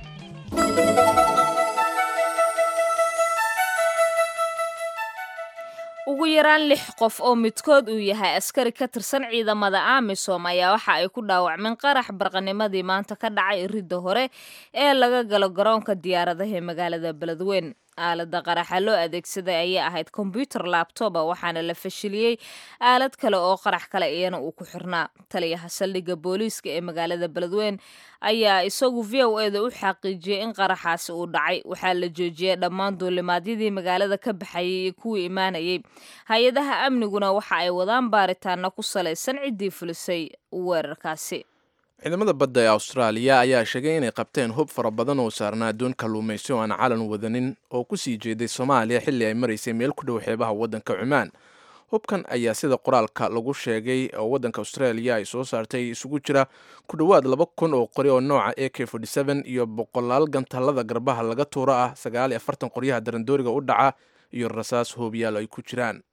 ugu yaraan 6 qof oo midkood uu yahay askari ka tirsan ciidamada AMISOM ayaa waxa ay ku dhaawacmeen qarax barqanimadii maanta ka dhacay ridda hore ee laga galo garoonka diyaaradaha ee magaalada Beledweyne aalada qaraxa loo adeegsaday ayaa ahayd computer laptop waxaana la fashiliyay aalad kale oo qarax kale iyana uu ku xirnaa taliyaha saldhigga booliiska ee magaalada Beledweyne ayaa isagu VOA-da u xaqiijiyay in qaraxaasi uu dhacay waxaa la joojiyay dhammaan duulimaadyadii magaalada ka baxayay iyo kuwii imaanayay hay-adaha amniguna waxa ay wadaan baaritaano ku salaysan ciddii fulisay weerarkaasi ciidamada badda ee Australia ayaa sheegay inay qabteen hub fara badan oo saarnaa doon kalluumaysi oo aan calan wadanin oo ku sii jeeday Soomaaliya xilli ay maraysay meel ku dhow xeebaha waddanka Cumaan hubkan ayaa sida qoraalka lagu sheegay oo waddanka Australia ay soo saartay isugu jira ku dhawaad 2,000 oo qori oo nooca AK47 iyo boqolaal gantaalada garbaha laga tuuro ah 49 qoryaha darandooriga u dhaca iyo rasaas hoobiyaal ay ku jiraan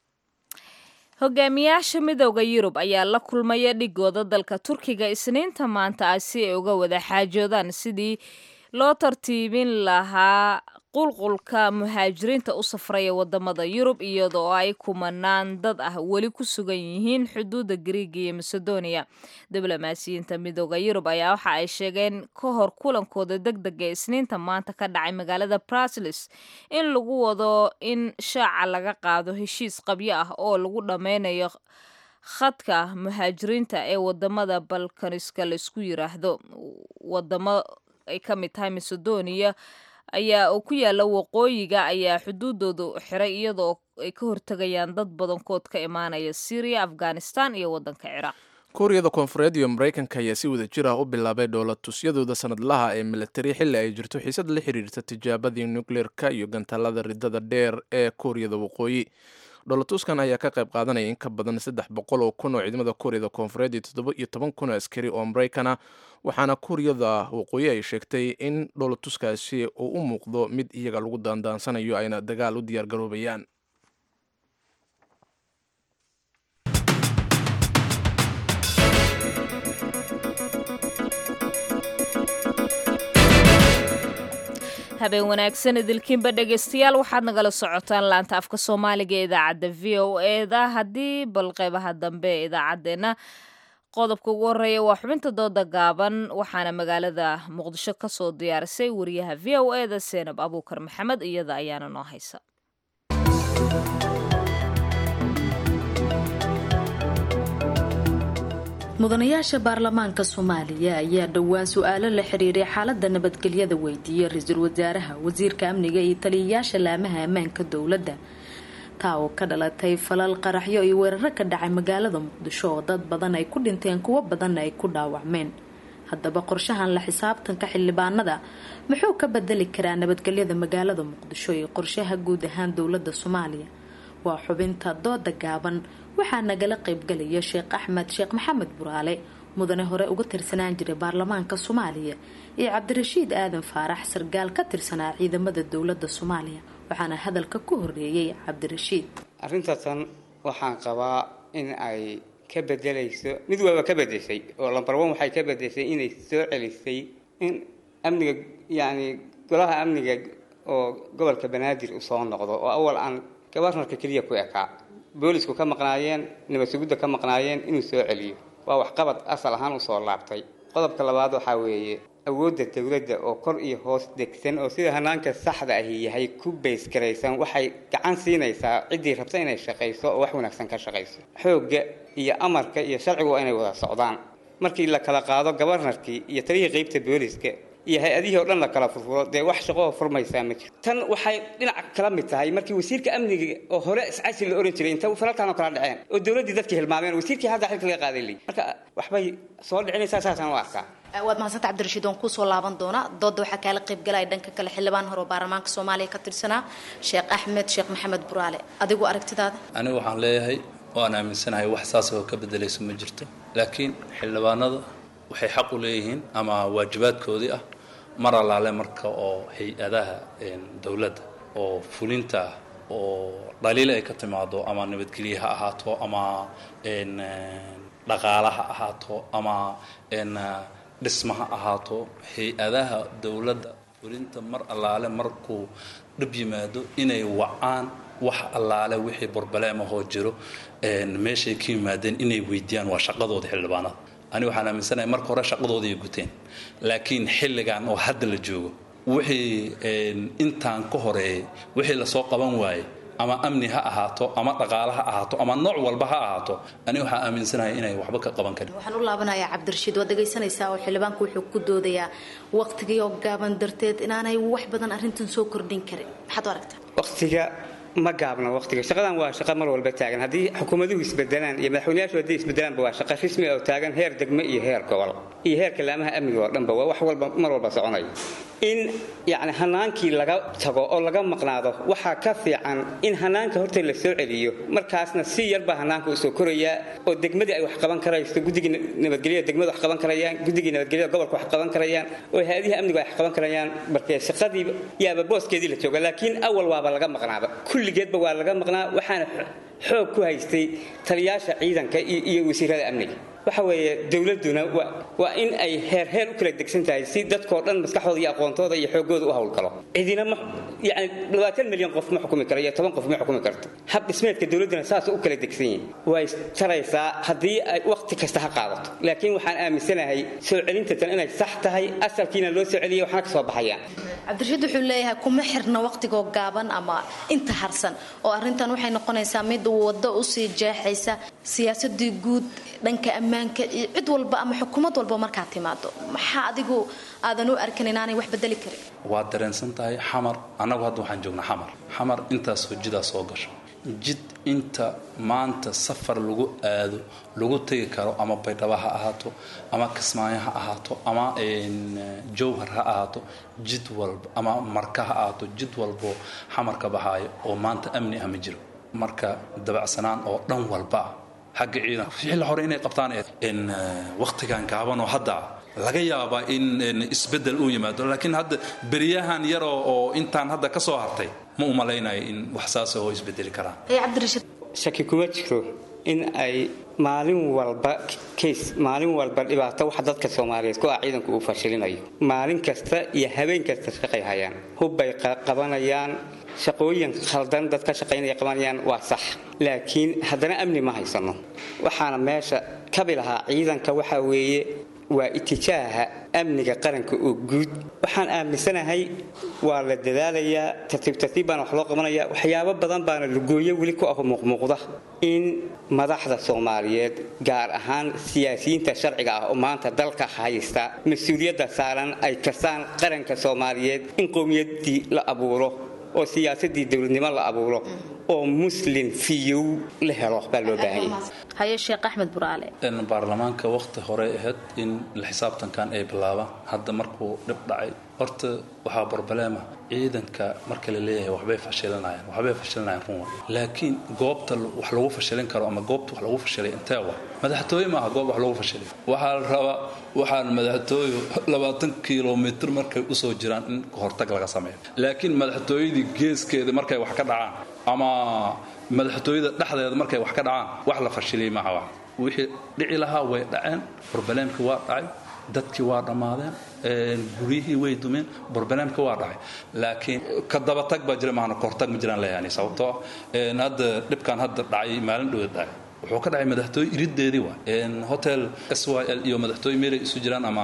hogaamiyaasha midowga Yurub ayaa la kulmaya dhigooda dalka Turkiga Isniinta maanta si ay uga wada xaajoodaan sidii loo tartiibin lahaa qulqulka muhaajiriinta u safraya wadamada Yurub iyadoo ay kumanaan dad ah weli ku sugan yihiin xuduuda Greece iyo Macedonia diblomaasiyiinta midowga Yurub ayaa waxa ay sheegeen ka hor kulankooda degdeg ee Isniinta maanta ka dhacay magaalada Brussels in lagu wado in shaaca laga qaado heshiis qabyo ah oo lagu dhameynayo khadka muhaajiriinta ee wadamada Balkaniska la isku yiraahdo wadamo ay ka mid tahay Macedonia ayaa ku yaala waqooyiga ayaa xuduudooda xiray iyadoo ay ka hortagayaan dad badankood ka imaanaya Syria, Afghanistan iyo wadanka Iraq. Kuuriyada Koonfureed iyo Mareykanka ayaa si wada jir ah u bilaabay dowlad-tusyadooda sanadlaha ee military xilli ay jirto xiisad la xiriirta tijaabadii nuclear-ka iyo gantaalada riddada dheer ee Kuuriyada Waqooyi. Dowlad-tuskan ayaa ka qayb qaadanaya in ka badan 300 oo kun oo ciidamada Kuuriyada Koonfureed iyo 17 kun oo askari oo Mareykan ah waxaana Kuuriyada Waqooyi ay sheegtay in dowlad-tuskaasi uu u muuqdo mid iyaga lagu daandaansanayo ayna dagaal u diyaar garoobayaan. habeen wanaagsan idilkiinba dhegeystayaal waxaad nagala socotaan laanta afka Soomaaliga ee idaacadda VOA-da haddii bal qaybaha dambe ee idaacadeena qodobka ugu horeeya waa xubinta dooda gaaban waxaana magaalada Muqdisho ka soo diyaarisay wariyaha VOA-da Seenab Abuukar Maxamed iyada ayaana noo haysa mudanayaasha baarlamaanka Soomaaliya ayaa dhawaan su'aalo la xiriiray xaaladda nabadgelyada weydiiyay ra'iisul wasaaraha wasiirka amniga iyo taliyayaasha laamaha ammaanka dowladda taa oo ka dhalatay falal qaraxyo iyo weeraro ka dhacay magaalada Muqdisho oo dad badan ay ku dhinteen kuwa badan ay ku dhaawacmeen haddaba qorshahan la xisaabtanka xildhibaanada muxuu ka bedeli karaa nabadgelyada magaalada Muqdisho iyo qorshaha guud ahaan dowladda Soomaaliya waa xubinta dooda gaaban waxaa nagala qaybgalaya Sheekh Axmed Sheekh Maxamed Buraale mudane hore uga tirsanaan jiray baarlamaanka Soomaaliya iyo Cabdirashiid Aadan Faarax sargaal ka tirsanaa ciidamada dowladda Soomaaliya waxaana hadalka ku horeeyay Cabdirashiid arrintan waxaan qabaa in ay ka bedelayso mid walba ka bedeshay oo lambar 1 waxay ka bedeshay inay soo celisay in amniga yani golaha amniga oo gobolka Banaadir u soo noqdo oo awal aan gabarnarka kaliya ku ekaa boolisku ka maqnaayeen nabadsuguda ka maqnaayeen inuu soo celiyo waa wax qabad asal ahaan u soo laabtay qodobka labaad waxa weeye awoodda dawladda oo kor iyo hoos degsan oo sida hanaanka saxda ah yahay ku base garaysan waxay gacan siinaysaa cidii rabta inay shaqeyso oo wax wanaagsan ka shaqeyso xoogga iyo amarka iyo sharcigu inay wada socdaan markii la kala qaado gabarnarkii iyo taliyada qaybta booliska iyo hay-adihii oo dhan la kala furfuro dee wax shaqo oo furmaysaa ma jiro tan waxay dhinaca kala mid tahay markii wasiirka amniga oo hore iscasil la oran jiray inta falalkan oo kala dhaceen oo dowladdii dadkii hilmaameen wasiirkii hadda xilka laga qaaday leeyahay marka waxbay soo dhicinaysaa saasaan u arkaa waad mahadsantahay cabdirashiid waan kusoo laaban doonaa dooda waxaa kaala qayb galaya dhanka kale xildhibaan hore oo baarlamaanka soomaaliya ka tirsanaa sheekh axmed sheekh maxamed buraale adigu aragtidaada anigu waxaan leeyahay waan aaminsanahay wax saas oo ka bedelayso ma jirto laakiin xildhibaanada waxay xaq u leeyihiin ama waajibaadkoodii ah mar allaale marka oo hay-adaha dowladda oo fulinta oo dhaliil ay ka timaado ama nabadgelye ha ahaato ama dhaqaala ha ahaato ama dhisma ha ahaato hay-adaha dowladda fulinta mar allaale markuu dhib yimaado inay wacaan wax allaale wixii burbaleemahoo jiro meeshay ka yimaadeen inay weydiiyaan waa shaqadooda xildhibaanada ani waxaan aaminsanahay marka hore shaqadoodii ay guteen laakiin xilligan oo hadda la joogo wixii intaan ka horeeyay wixii lasoo qaban waayey ama amni ha ahaato ama dhaqaale ha ahaato ama nooc walba ha ahaato ani waxaan aaminsanahay inay waxba ka qaban karin waxaan u laabanayaa cabdirashiid waad dhegaysanaysaa oo xildhibaanku wuxuu ku doodayaa waqtigii oo gaaban darteed inaanay wax badan arrintan soo kordhin karin maxaad u aragtaa waqtiga ma gaabna waqtiga shaqadan waa shaqo mar walba taagan haddii xukuumaduhu isbedelaan iyo madaxweynayaashu haddii isbedelaanba waa shaqo rasmi oo taagan heer degmo iyo heer gobol iyo heerka laamaha amniga oo dhanba waa wax walba mar walba soconaya in yacni hanaankii laga tago oo laga maqnaado waxaa ka fiican in hanaanka horta la soo celiyo markaasna si yarba hanaanka usoo korayaa oo degmadii ay wax qaban karayso guddigii nabadgelyada degmada wax qaban karayaan guddigii nabadgelyada gobolka wax qaban karayaan oo hay-adihi amniga wax qaban karayaan markee shaqadii yaaba booskeedii la jooga laakiin awal waaba laga maqnaaba kulligeedba waa laga maqnaa waxaana xoog ku haystay taliyaasha ciidanka iyo wasiirada amniga waxa weeye dowladuna waa in ay heer u kala degsan tahay si dadkoo dhan maskaxdooda iyo aqoontooda iyo xoogooda u howlgalo cidina yani 20 milyan qof ma xukumi karo iyo 10 qof ma xukumi karto hab dhismeedka dowladuna saas u kala degsan yihiin way taraysaa haddii ay waqti kasta ha qaadato laakiin waxaan aaminsanahay soo celinta tan inay sax tahay asalkiina loo soo celiyay waxna ka soo baxayaan cabdirashiid wuxuu leeyahay kuma xirna waqtigoo gaaban ama inta harsan oo arrintan waxay noqonaysaa mid waddo u sii jeexaysa siyaasadii guud dhanka ammaanka cid walba ama xukuumad walba markaa timaado maxaa adigu aadan u arkin inaanay wax bedeli karin waa dareensan tahay xamar annagu hadda waxaan joognaa xamar intaas jidaa soo gasho jid inta maanta safar lagu aado lagu tegi karo ama baydhabo ha ahaato ama kismaayo ha ahaato ama jowhar ha ahaato jid walba ama marka ha ahaato jid walbo xamar ka baxaayo oo maanta amni ah ma jiro marka dabacsanaan oo dhan walba xagga ciidan xilli hore inay qabtaan waqtigan gaaban oo hadda laga yaabaa in isbedel uu yimaado laakiin hadda beriyahan yar oo intaan hadda ka soo hartay ma u malaynayo in wax saas oo isbedeli karaan cabdirashiid shaki kuma jiro in ay maalin walba dhibaato wax dadka Soomaaliyeed ku ciidanku uu fashilinayo maalin kasta iyo habeen kasta shaqay hayaan hubbay qabanayaan shaqooyin khaldan dadka shaqaynaya qabanayaan waa sax laakiin haddana amni ma haysano waxaana meesha ka bilaha ciidanka waxa weeye waa itijaaha amniga qaranka oo guud waxaan aaminsanahay waa la dadaalayaa tartiib baan wax loo qabanayaa waxyaabo badan baana lugooyo weli ku ah muuqda in madaxda Soomaaliyeed gaar ahaan siyaasiyiinta sharciga ah oo maanta dalka haysta mas'uuliyadda saaran ay kasaan qaranka Soomaaliyeed in qowmiyadii la abuuro oo siyaasadii dawladnimo la abuuro oo muslim fiyow la helo baa loo baahan yahay haye sheekh axmed buraale in baarlamaanka waqti hore ahayd in la xisaabtankan ay bilaabaan hadda markuu dhib dhacay horta waxaa barbaleema ciidanka marka la leeyahay waxbay fashilinayaan run laakiin goobta wax lagu fashilin karo ama goobta wax lagu fashilay intee waa madaxtooye maaha goob wax lagu fashilay waxaa la rabaa waxaan madaxtooye 20 kilomitir markay u soo jiraan in hortag laga sameeyo laakiin madaxtooyadii geeskeeda markay wax ka dhacaan ama madaxtooyada dhexdeeda markay wax ka dhacaan wax la fashilay maaha wax wixii dhici lahaa way dhaceen barbaleemkii waa dhacay dadkii waa dhamaadeen guriyihii way dumeen barbaleemkii waa dhacay laakiin ka dabatag baa jira maana kortag ma jiraan leeyahay sababtoo hadda dhibkan hadda dhacay maalin dhow dhacay wuxuu ka dhacay madaxtooy irideedii waa hotel SYL iyo madaxtooy meelay isu jiraan ama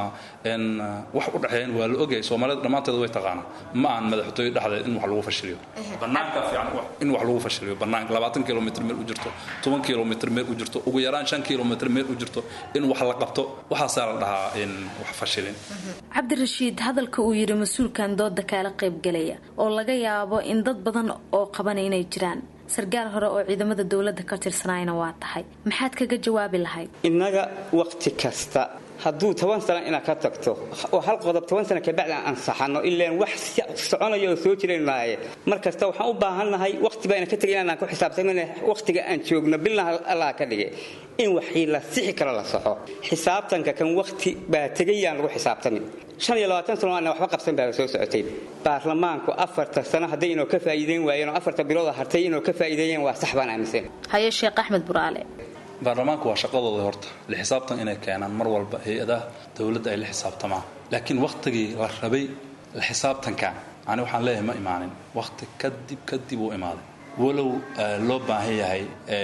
wax u dhaxeeyeen waa la ogyahay Soomaalida dhamaanteed way taqaanaa ma aan madaxtooy dhaxdeed in wax lagu fashiliyo banaanka fiican in wax lagu fashiliyo banaanka 20 kilomitir meel u jirto 10 kilomitir meel u jirto ugu yaraan 5 kilomitir meel u jirto in wax la qabto waxa la dhahaa in wax fashilin Cabdirashiid hadalka uu yiri mas'uulkan dooda kala qayb galaya oo laga yaabo in dad badan oo qaban inay jiraan sargaal hore oo ciidamada dawladda ka tirsanayna waa tahay maxaad kaga jawaabi lahayd inaga waqti kasta hadduu 10 sano ina ka tagto oo hal qodob 10 sano ka bacdi aan saxano ilaa wax soconayo oo soo jireen maaye markasta waxaan u baahanahay waqti bayna ka tagay inaan ku xisaabtamana waqtiga aan joogno billaah Allah ka dhigay in wixii la sixi karo la saxo xisaabtanka kan waqti baa tagayaan lagu xisaabtami 25 sano aan waxba qabsan baa soo socotay baarlamaanku 4 sano haday inuu ka faa'iideyn waayeen 4 bilood hartay inuu ka faa'iideeyeen waa sax baan aaminsan haye Sheekh Axmed Buraale baarlamaanku waa shaqadooda horta la xisaabtan inay keenaan mar walba hay'adaha dawladda ay la xisaabtamaan laakiin waqtigii la rabay la xisaabtanka ani waxaan leeyahay ma imaanin waqti kadib uu imaaday walow loo baahan yahay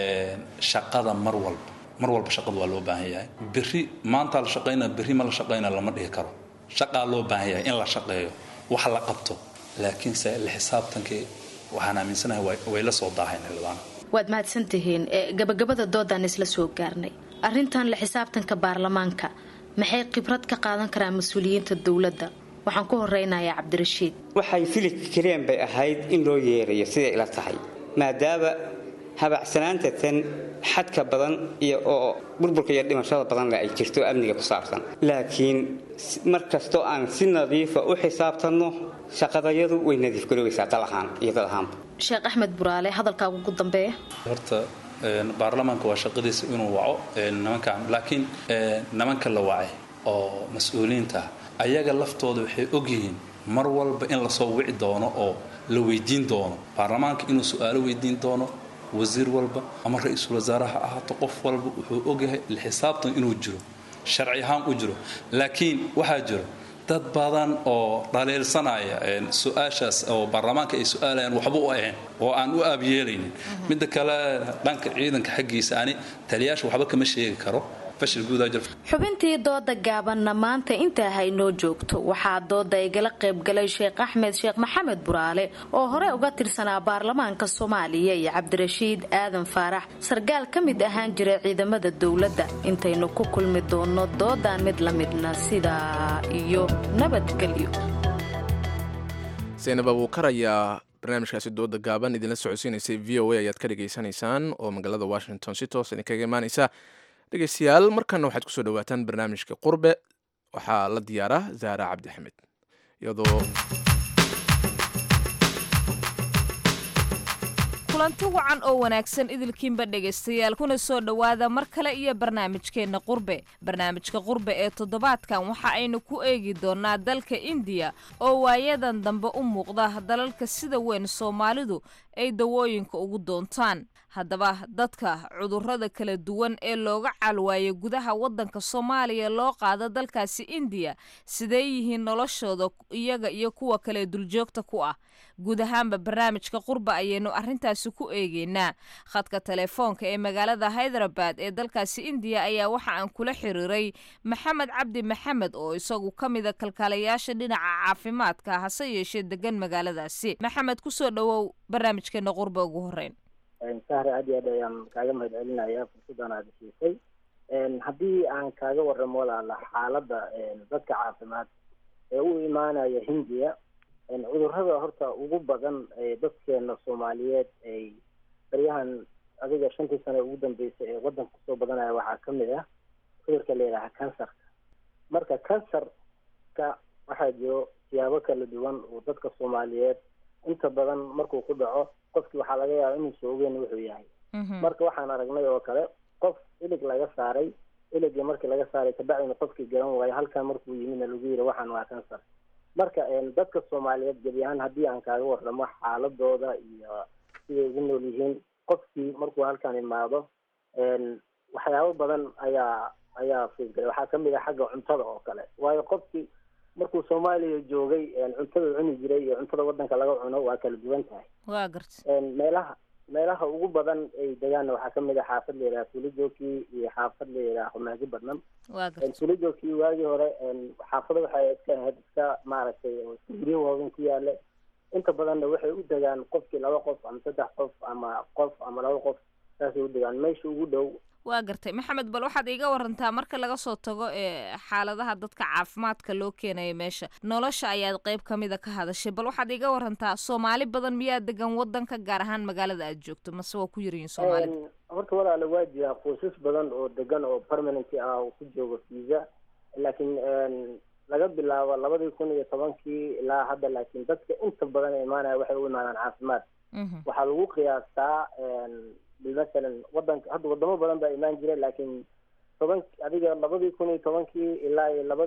shaqada mar walba shaqadu waa loo baahan yahay biri maanta la shaqeynaa biri ma la shaqeynaa lama dhihi karo shaqa loo baahan yahay in la shaqeeyo wax la qabto laakiin se la xisaabtankii waxaan aaminsanahay way la soo daaheen xildhibaan waad mahadsantihiin gabagabada doodan isla soo gaarnay arrintan la xisaabtanka baarlamaanka maxay khibrad ka qaadan karaan mas'uuliyiinta dawladda waxaan ku horeynayaa Cabdirashiid waxay filik kireen bay ahayd in loo yeerayo sida ila tahay maadaama habacsanaanta tan xadka badan iyo oo burburka iyo dhimashada badan ay jirto amniga ku saabsan laakiin markastoo aan si nadiif ah u xisaabtano shaqadayadu way nadiif garowaysaa dalahaan iyo dalahaan Sheekh Axmed Buraale hadalkaagu ugu dambeeya horta baarlamaanka waa shaqadiisa inuu waco nimankan laakiin nimanka la wacay oo mas'uuliyiinta ayaga laftooda waxay ogyihiin mar walba in la soo wici doono oo la weydiin doono baarlamaanka inuu su'aalo weydiin doono wasiir walba ama ra'iisul wasaaraha ahaato qof walba wuxuu ogyahay la xisaabtan inuu jiro sharci ahaan u jiro laakiin waxaa jiro dad badan oo dhaleelsanaya su'aashaas oo baarlamaanka ay su'aalayaan waxba u ahayn oo aan u aabiyeelaynin midda kale dhanka ciidanka xaqiisa ani taliyaasha waxba kama sheegi karo xubintii dooda gaabanna maanta intaa haynoo joogto waxaa dooda igala qayb galay Sheekh Axmed Sheekh Maxamed Buraale oo hore uga tirsanaa baarlamaanka Soomaaliya iyo Cabdirashiid Aadan Faarax sargaal ka mid ahaan jiray ciidamada dawladda intaynu ku kulmi doono doodan mid la midna sida iyo nabadgelyo Seenaba wuu karayaa barnaamijkaasi dooda gaaban idinla socodsiinaysay VOA ayaad ka dhageysanaysaan oo magaalada Washington si toos idinkaga imaanaysa dhegeystayaal markana waxaad kusoo dhawaataan barnaamijka qurbe waxaa la diyaaraa Zaara Cabdi Axmed iyadoo kulanti wacan oo wanaagsan idilkiinba dhegaystayaal kuna soo dhowaada mar kale iyo barnaamijkeenna qurbe barnaamijka qurbe ee toddobaadkan waxa aynu ku eegi doonaa dalka Indiya oo waayadan dambe u muuqda dalalka sida weyn Soomaalidu ay dawooyinka ugu doontaan haddaba dadka cudurrada kala duwan ee looga calwaayay gudaha waddanka Soomaaliya loo qaado dalkaasi Indiya sidee yihiin noloshooda iyaga iyo kuwa kale duljoogta ku ah guud ahaanba barnaamijka qurba ayaynu arrintaasi ku eegeynaa khadka telefoonka ee magaalada Hyderabad ee dalkaasi Indiya ayaa waxa aan kula xiriiray Maxamed Cabdi Maxamed oo isagu ka mid ah kalkaaliyaasha dhinaca caafimaadka hase yeeshee degan magaaladaasi Maxamed ku soo dhawow barnaamijkeena qurba ugu horeyn sahra aad iyo aad ayaan kaaga mahadcelinayaa fursadan aad siisay haddii aan kaaga warramo walaala xaaladda dadka caafimaad ee u imaanaya Hindiya cudurrada horta ugu badan ee dadkeena Soomaaliyeed ay baryahan adiga 5 sano ugu dambeysay ee waddanka soo badanaya waxaa ka mid ah cudurka la yiraahdo kansarka marka kansarka waxaa jiro siyaabo kala duwan oo dadka Soomaaliyeed inta badan markuu ku dhaco qofkii waxaa laga yaabaa inuu soo ogeyn wuxuu yahay marka waxaan aragnay oo kale qof ilig laga saaray iligii markii laga saaray kabacdina qofkii garan waayo halkan markuu yimidna lagu yiri waxaan waa kansar marka dadka Soomaaliyeed gebi ahaan haddii aan kaaga warramo xaaladooda iyo siday ugu nool yihiin qofkii markuu halkan imaado waxyaabo badan ayaa fiirgalay waxaa ka mid ah xagga cuntada oo kale waayo qofkii markuu Soomaaliya joogay cuntada cuni jiray iyo cuntada waddanka laga cuno waa kala duwan tahay waa gartay meelaha ugu badan ay degaanna waxaa kamid ah xaafad la yidhaha tuulajoogkii iyo xaafad la yidhaha xumaagi badnam tuulajoogkii waagii hore xaafado waxay iska ahayd iska maaragtay oo iska guryo waaweyn ku yaale inta badanna waxay u degaan qofkii 2 qof ama 3 qof ama qof ama 2 qof saasay u degaan meesha ugu dhow. waa gartay maxamed, bal waxaad iiga warantaa marka laga soo tago xaaladaha dadka caafimaadka loo keenayo meesha nolosha ayaad qayb kamida ka hadashay, bal waxaad iiga warantaa Soomaali badan miyaa degan wadanka gaar ahaan magaalada aad joogto mase waa ku yiriin Soomaalida? horta walaal waa jira qoysas badan oo degan oo permanent ah oo ku jooga visa, laakiin laga bilaabo 2010 ilaa hadda, laakiin dadka inta badan ee imaanaya waxay u imaadaan caafimaad. waxaa lagu qiyaastaa مثلا wadanka hadda wadamo badan baa imaan jira, laakiin adiga 2010 ilaa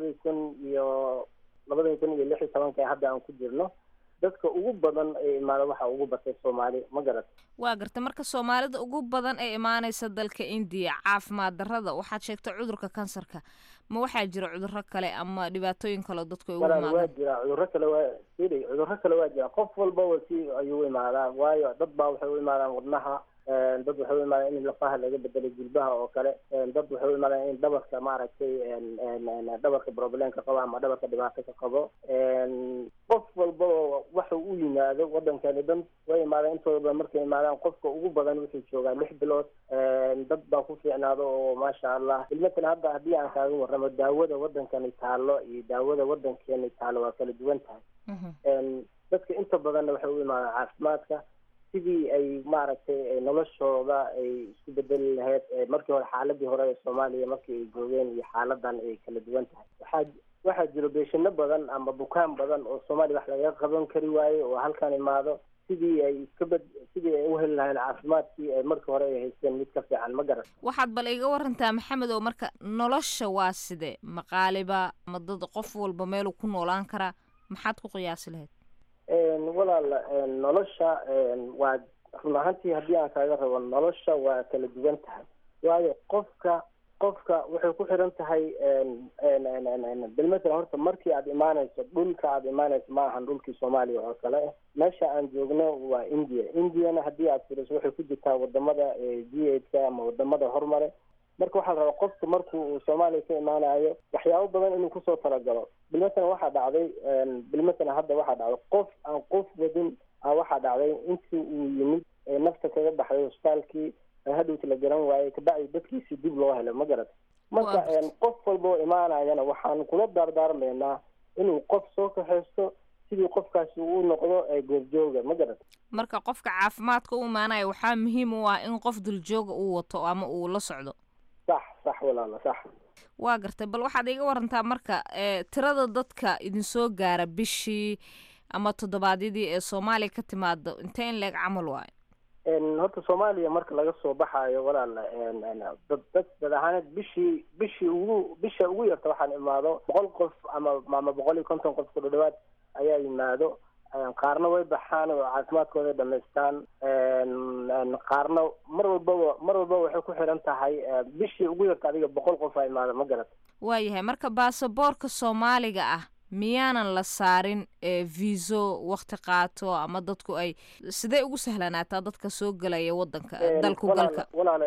2016 hadda aan ku jirno dadka ugu badan ee imaada waxa ugu batay Soomaali, ma garat? waa gartay marka Soomaalida ugu badan ee imaanaysa dalka India caafimaad darrada waxaad sheegtay cudurka kansarka, ma waxaa jira cudurro kale ama dhibaatooyin kale dadku ay u imaadaan? waa jira cudurro kale waa jira qof walba wasi ayuu u imaadaa, waayo dad baa waxay u imaadaan wadnaha, dad waxay u imaadaan in lafaha laga bedelo jilbaha oo kale, dad waxay u imaadaan in dhabarka maaragtay dhabarka problemka qabo ama dhabarka dhibaato ka qabo. qof walba waxa uu yimaado wadankani dhan way imaadaan, intooda markay imaadaan qofka ugu badan wuxuu joogaa 6 bilood. dad baa ku fiicnaado oo maasha Allah. ilmahan hadda haddii aan kaaga warramo daawada wadankani taalo iyo daawada wadankeeni taalo waa kala duwan tahay. dadka inta badanna waxay u imaadaan caafimaadka sidii ay maaragtay noloshooda ay isku bedeli lahayd. markii hore xaaladii hore ee Soomaaliya markii ay joogeen iyo xaaladan ay kala duwan tahay. waxaa jiro beeshino badan ama bukaan badan oo Soomaaliya wax laga qaban kari waayo oo halkan imaado sidii ay u heli lahayn caafimaadkii ay markii hore ay haysteen mid ka fiican, ma garan? waxaad bal iga warantaa Maxamed oo marka nolosha waa sidee, maqaaliba ma dad qof walba meel ku noolaan kara, maxaad ku qiyaasi lahayd? walaal nolosha waa run ahaantii haddii aan kaaga rabo nolosha waa kala duwan tahay, waayo qofka waxay ku xiran tahay bilmatala horta markii aad imaanayso dhulka aad imaanayso ma ahan dhulkii Soomaaliya oo kale. meesha aan joogno waa Indiana haddii aad fiiriso waxay ku jirtaa wadamada G8 ama wadamada horumare. marka waxaa rabaa qofka markuu Soomaaliya ka imaanayo waxyaabo badan inuu kusoo talagalo. bilmatala waxaa dhacday hadda waxaa dhacday qof aan qof wadin waxaa dhacday intii uu yimid nafta kaga baxday hospitaalkii hadhowti la garan waayey kabacdi dadkiisi dib loo helay, ma garat? marka qof walba oo imaanayana waxaan kula daardaarmaynaa inuu qof soo kaxaysto sidii qofkaasi uu noqdo goobjooga, ma garat? marka qofka caafimaadka u imaanaya waxaa muhiim u ah in qof duljooga uu wato ama uu la socdo. sax walaal sax. waa gartay, bal waxaad iga warantaa marka tirada dadka idin soo gaara bishii ama toddobaadyadii ee Soomaaliya ka timaado intee in leeg camal waayo? horta Soomaaliya marka laga soo baxayo walaal dad ahaan bisha ugu yarta waxaan imaado 100 qof ama 150 qof ku dhawaad ayaa yimaado. qaarna way baxaan oo caafimaadkooda dhameystaan, qaarna mar walba waxay ku xiran tahay bishii ugu yarta adiga 100 qof ay imaado, ma garat? waayahay marka baasaboorka Soomaaliga ah miyaanan la saarin viiso waqti qaato ama dadku ay sidee ugu sahlanaataa dadka soo galaya wadanka dalku galka? walaal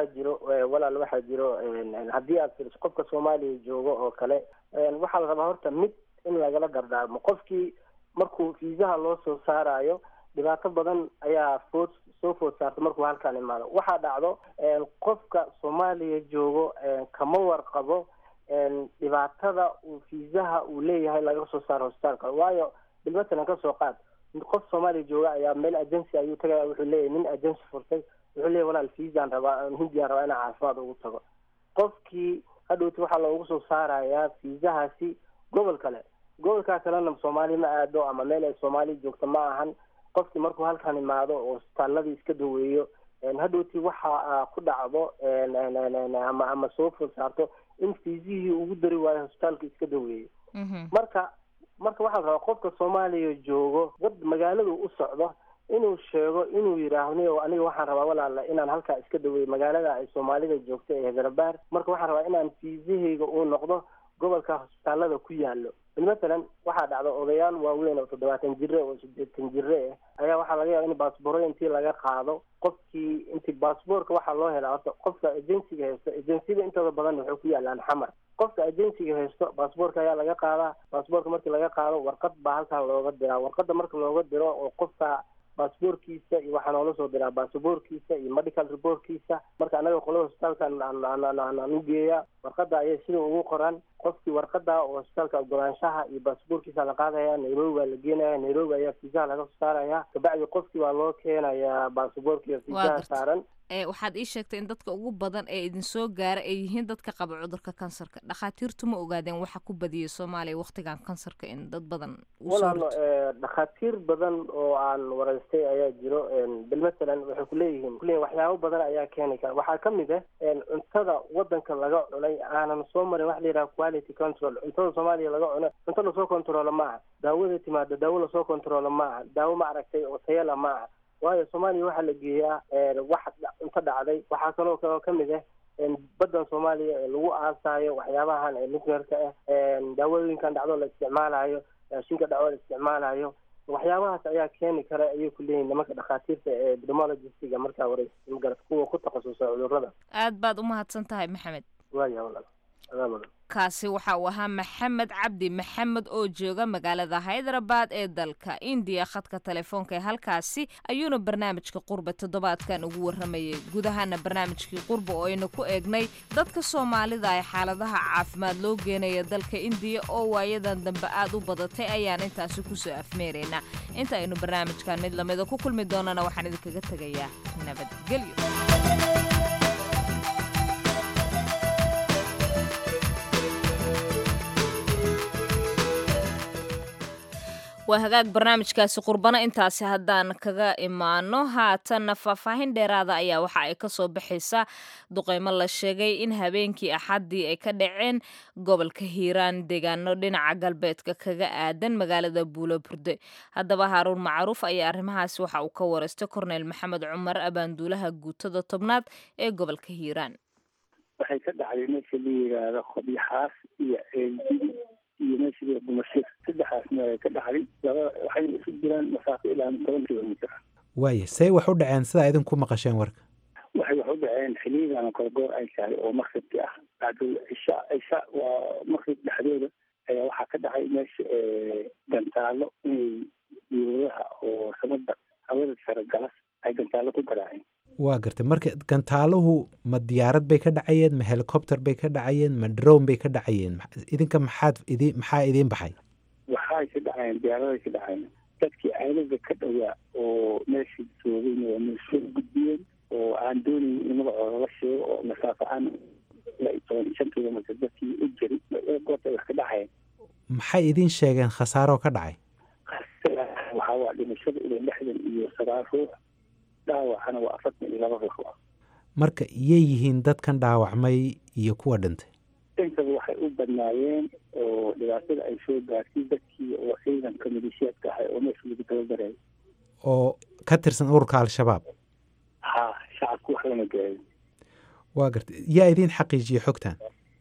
waxaa jiro haddii aad fiiriso qofka Soomaaliya joogo oo kale waxaa la rabaa horta mid in lagala dardaarmo. qofkii markuu viisaha loo soo saarayo dhibaato badan ayaa soo food saarta markuu halkan imaado. waxaa dhacdo qofka Soomaaliya joogo kama warqabo dhibaatada uu fiisaha uu leeyahay laga soo saaro hospitaalka, waayo bilmatalan ka soo qaad qof Soomaaliya jooga ayaa meel agency ayuu tagaya, wuxuu leeyahay nin agency furtay, wuxuu leeyahay walaal fiisaan rabaa Hindiya rabaa inaan caafimaad ugu tago. qofkii hadhowti waxaa loogu soo saarayaa fiisahaasi gobol kale, gobolkaa kalena Soomaali ma aado ama meel ay Soomaali joogto ma ahan. qofkii markuu halkan imaado oo hospitaaladii iska daweeyo hadhowti waxa ku dhacdo ama soo food saarto in fiisihii ugu dari waayo hospitaalka iska daweeyo. marka waxaa rabaa qofka Soomaaliya joogo magaalada u socdo inuu sheego, inuu yiraahdo aniga waxaan rabaa walaal inaan halkaa iska daweeyo magaalada ay Soomaalida joogto ee Hyderabad. marka waxaan rabaa inaan fiisahayga uu noqdo gobolka hospitaalada ku yaalo. bilmatalan waxaa dhacda odayaal waaweyn oo 70 jire oo 80 jire ayaa waxaa laga yaabaa in baasboor intii laga qaado qofkii intii baasboorka waxaa loo helaa horta qofka agensiga haysta agensiga intooda badan wuxuu ku yaalaan xamar qofka agensiga haysto baasboorka ayaa laga qaadaa baasboorka markii laga qaado warqad baa halkan looga diraa warqada marka looga diro oo qofka baasboorkiisa iyo waxaa noola soo diraa baasboorkiisa iyo medical reportkiisa marka anaga qolada hospitaalkan aan u geeya warqada ayay sida ugu qoran qofkii warqada oo hospitaalka ogolaanshaha iyo baasboorkiisa la qaadaya Nairobi waa la geenaya Nairobi ayaa fiisaha laga soo saaraya kabacdi qofkii waa loo keenaya baasboorkiisa fiisaha saaran waxaad ii sheegtay in dadka ugu badan ee idin soo gaara ay yihiin dadka qaba cudurka kansarka dhakhaatiirtu ma ogaadeen waxa ku badiyay Soomaaliya waqtigan kansarka in dad badan walaalo dhakhaatiir badan oo aan waraystay ayaa jiro bilmatalan waxay ku leeyihiin waxyaabo badan ayaa keeni kara waxaa ka mid ah cuntada wadanka laga cunay aanan soo marin wax la yiraahdo quality control cuntada Soomaaliya laga cuno cunto la soo kontrolo maaha daawada timaada daawo la soo kontrolo maaha daawo ma aragtay oo tayo la maaha waayo Soomaaliya waxa la geeyaa wax inta dhacday waxa kaloo ka mid ah badan Soomaaliya ee lagu aasaayo waxyaabahan ee nuclearka daawooyinkan dhacdo la isticmaalayo shinka dhacdo la isticmaalayo waxyaabahaas ayaa keeni kara ayay ku leeyihiin nimanka dhakhaatiirta ee epidemiologistiga markaa wareysi magarat kuwa ku takhasusay cudurrada aad baad u mahadsan tahay maxamed waayo walaal kaasi waxa uu ahaa maxamed cabdi maxamed oo jooga magaalada Hyderabad ee dalka India khadka telefoonka ee halkaasi ayuuna barnaamijka qurba toddobaadkan ugu waramayay gudahaana barnaamijkii qurba oo aynu ku eegnay dadka Soomaalida ay xaaladaha caafimaad loo geenayo dalka India oo waayadan dambe aad u badatay ayaan intaasi ku soo afmeerayna inta aynu barnaamijkan mid lamid ku kulmi doonana waxaan idinkaga tagayaa nabadgelyo waa hagaag barnaamijkaasi qurbana intaasi haddaan kaga imaano haatanna faahfaahin dheeraada ayaa waxa ay ka soo baxaysaa duqeymo la sheegay in habeenkii axaddii ay ka dhaceen gobolka Hiiraan deegaano dhinaca galbeedka kaga aadan magaalada Buulaburde haddaba Haaruun Macruuf ayaa arrimahaasi waxa uu ka wareystay Korneyl Maxamed Cumar abaanduulaha guutada 10aad ee gobolka Hiiraan waxay ka dhacday meesha la yiraahdo Khadiixaas iyo Eeljidi iyo meeshii Bumashiir saddexaasna ay ka dhacday waxay isu jiraan masaafo ilaa 10 kilomitir waaye say wax u dhaceen sida idin ku maqasheen warka waxay wax u dhaceen xiliigan goor ay tahay oo maqribti ah bacdu isha waa maqrib dhexdeeda ayaa waxa ka dhacay meesha gantaalo diiwaha oo samada hawada sare galas ay gantaalo ku garaaceen waa gartay marka gantaaluhu ma diyaarad bay ka dhacayeen ma helicopter bay ka dhacayeen ma drone bay ka dhacayeen idinka maxaa idin baxay waxay ka dhacayeen diyaaradaha ka dhacayeen dadkii aalada ka dhawaa oo meesha joogay oo meesha gudbiyeen oo aan doonin in magacooda la sheego oo masaafo aan la 15 kilomitir dadkii u jiray goobta wax ka dhacayeen maxay idin sheegeen khasaaro ka dhacay waxaa waa dhimashada ilaa 69 ruux dhaawacana waa 42 ruux marka iyay yihiin dadkan dhaawacmay iyo kuwa dhintay intaba waxay u badnaayeen oo dhibaatada ay soo gaartay dadkii oo ciidanka milishiyaadka ahay oo meesha lagu tababaray oo ka tirsan ururka al-shabaab shacabku wax lama gaarin waa gartay yaa idin xaqiijiyey xogtaas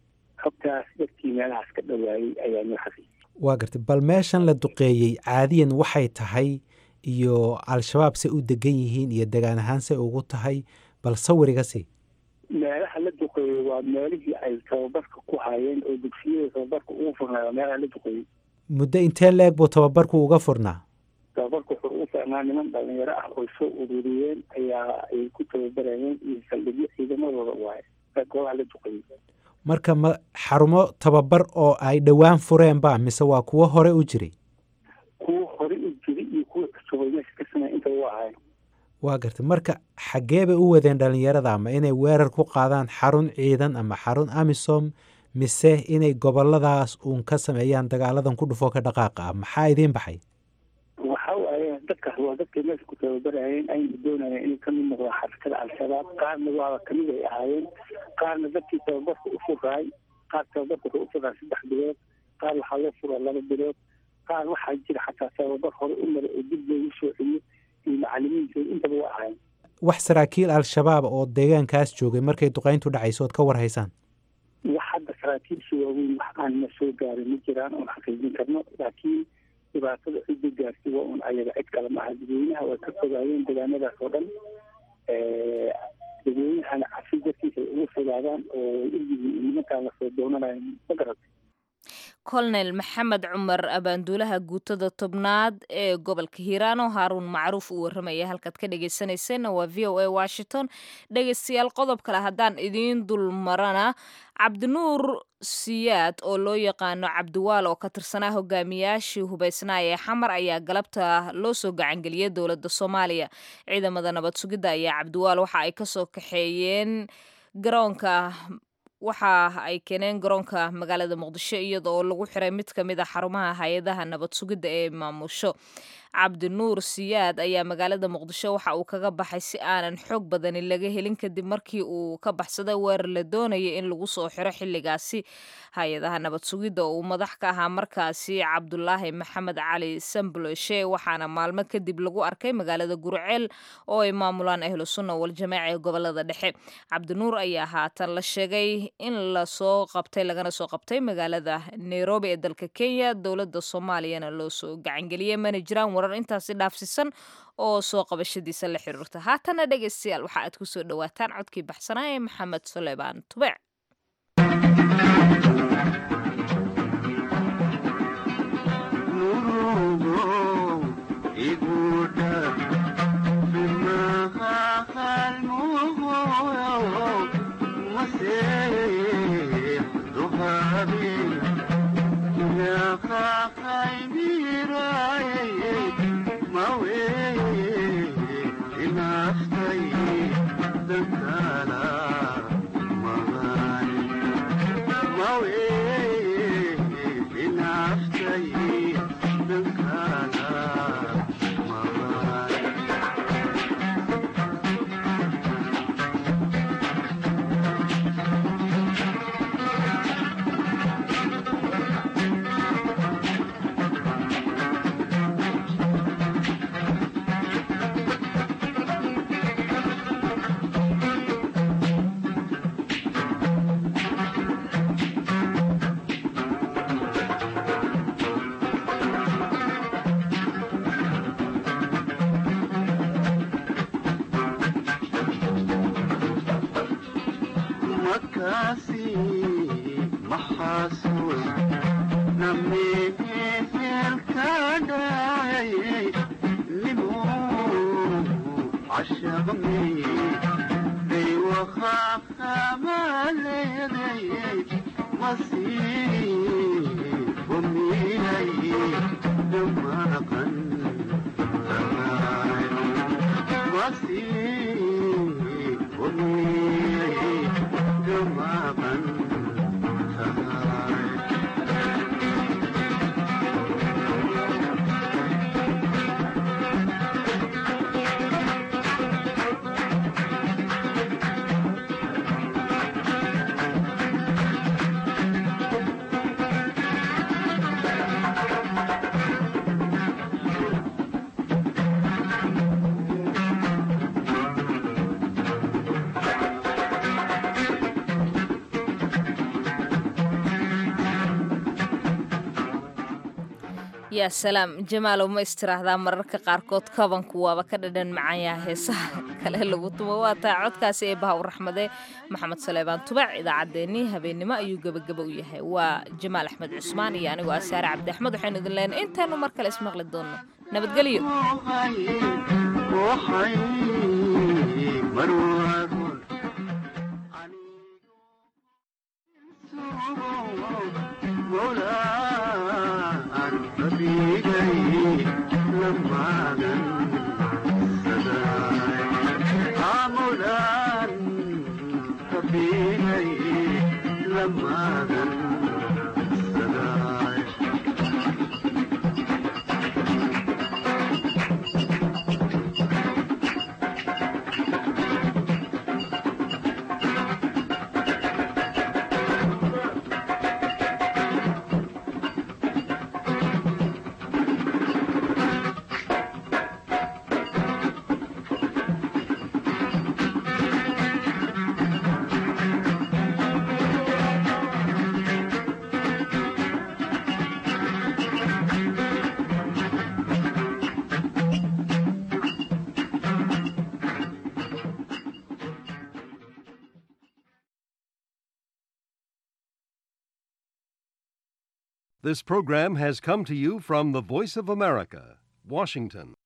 dadkii meelahaas ka dhawaayay ayaa noo xaqiijiyey waa gartay bal meeshan la duqeeyey caadiyan waxay tahay iyo al-shabaab say u degan yihiin iyo degaan ahaan say ugu tahay bal sawiriga sii meelaha la duqeeyey waa meelihii ay tababarka ku hayeen oo dugsiyada tababarka ugu furnaa meelaha la duqeeyey muddo intee leeg buu tababarku uga furnaa tababarku wuxuu u furnaa niman dhalinyaro ah oo soo ururiyeen ayaa ay ku tababarayeen iyo saldhigyo ciidamadooda waaye goobaha la duqeeyey marka ma xarumo tababar oo ay dhowaan fureen ba mise waa kuwo hore u jiray kuwo hore u jiray iyo kuwa cusubay meesha ka samey inta u ahayn waa gartay marka xaggee bay u wadeen dhalinyarada ama inay weerar ku qaadaan xarun ciidan ama xarun amisom mise inay goboladaas uun ka sameeyaan dagaaladan ku dhufo ka dhaqaaqa ah maxaa idiin baxay waxa waaye dadkaas waa dadkay meesha ku tababarayeen ayna doonayeen inay ka mid noqdaan xarakada al-shabaab qaarna waaba kamid ay ahaayeen qaarna dadkii tababarka u furaay qaar tababarka wuxuu u furaa 3 bilood qaar waxaa loo furaa 2 bilood qaar waxaa jira xataa tababar hore u maray oo dib loogu soo celiyo iyo macallimiintooda intaba waa ahayn wax saraakiil al-shabaab oo deegaankaas joogay markay duqayntu dhacayso ood ka war haysaan wax hadda saraakiilsha waaweyn wax aanna soo gaarin ma jiraan oon xaqiijin karno laakiin dhibaatada cidda gaartay waa un ayaga cid kale maaha dadweynaha waa ka fogaayeen deegaanadaas oo dhan dadweynahana cafi dartiisa ay ugu fogaadaan oo ilyihiin nimankaan lasoo doonanayo ma garatay colonel maxamed cumar abaanduulaha guutada tobnaad ee gobolka hiiraano haaruun macruuf uu waramaya halkaad ka dhegeysaneyseen waa v o a washington dhegeystayaal qodob kale haddaan idiin dul marana cabdinuur siyaad oo loo yaqaano cabdiwaal oo ka tirsanaa hogaamiyaashii hubaysnaa ee xamar ayaa galabta loo soo gacangeliyay dowladda soomaaliya ciidamada nabad sugidda ayaa cabdiwaal waxa ay kasoo kaxeeyeen garoonka waxa ay keeneen garoonka magaalada muqdisho iyada oo lagu xiray mid ka mid a xarumaha hay-adaha nabad sugidda ee maamusho cabdinuur siyaad ayaa magaalada muqdisho waxa uu kaga baxay si aanan xoog badani laga helin kadib markii uu ka baxsaday weerar la doonaya in lagu soo xiro xilligaasi hay-adaha nabad sugidda oo uu madax ka ahaa markaasi cabdulaahi maxamed cali sambloshe waxaana maalmo kadib lagu arkay magaalada gurceel oo ay maamulaan ahlu sunna waljamaaca ee gobolada dhexe cabdinuur ayaa haatan la sheegay in lasoo qabtay lagana soo qabtay magaalada nairobi ee dalka kenya dowladda soomaaliyana loo soo gacangeliyey mana jiraan warar intaasi dhaafsisan oo soo qabashadiisa la xiriirta haatana dhegeystayaal waxa aad ku soo dhawaataan codkii baxsanaa ee maxamed suleymaan tubec yaa salaam jamaalow ma istiraahdaa mararka qaarkood kabanku waaba ka dhadhan macaanyaha heesaha kale lagu tumo waa taa codkaasi ee bahaw raxmade maxamed saleebaan tubac idaacaddeenii habeennimo ayuu gebagaba u yahay waa jamaal axmed cusmaan iyo anigoo asaare cabdi axmed waxaynu idin leenay intaanu mar kale ismaqli doonno nabadgelyo This program has come to you from the Voice of America, Washington.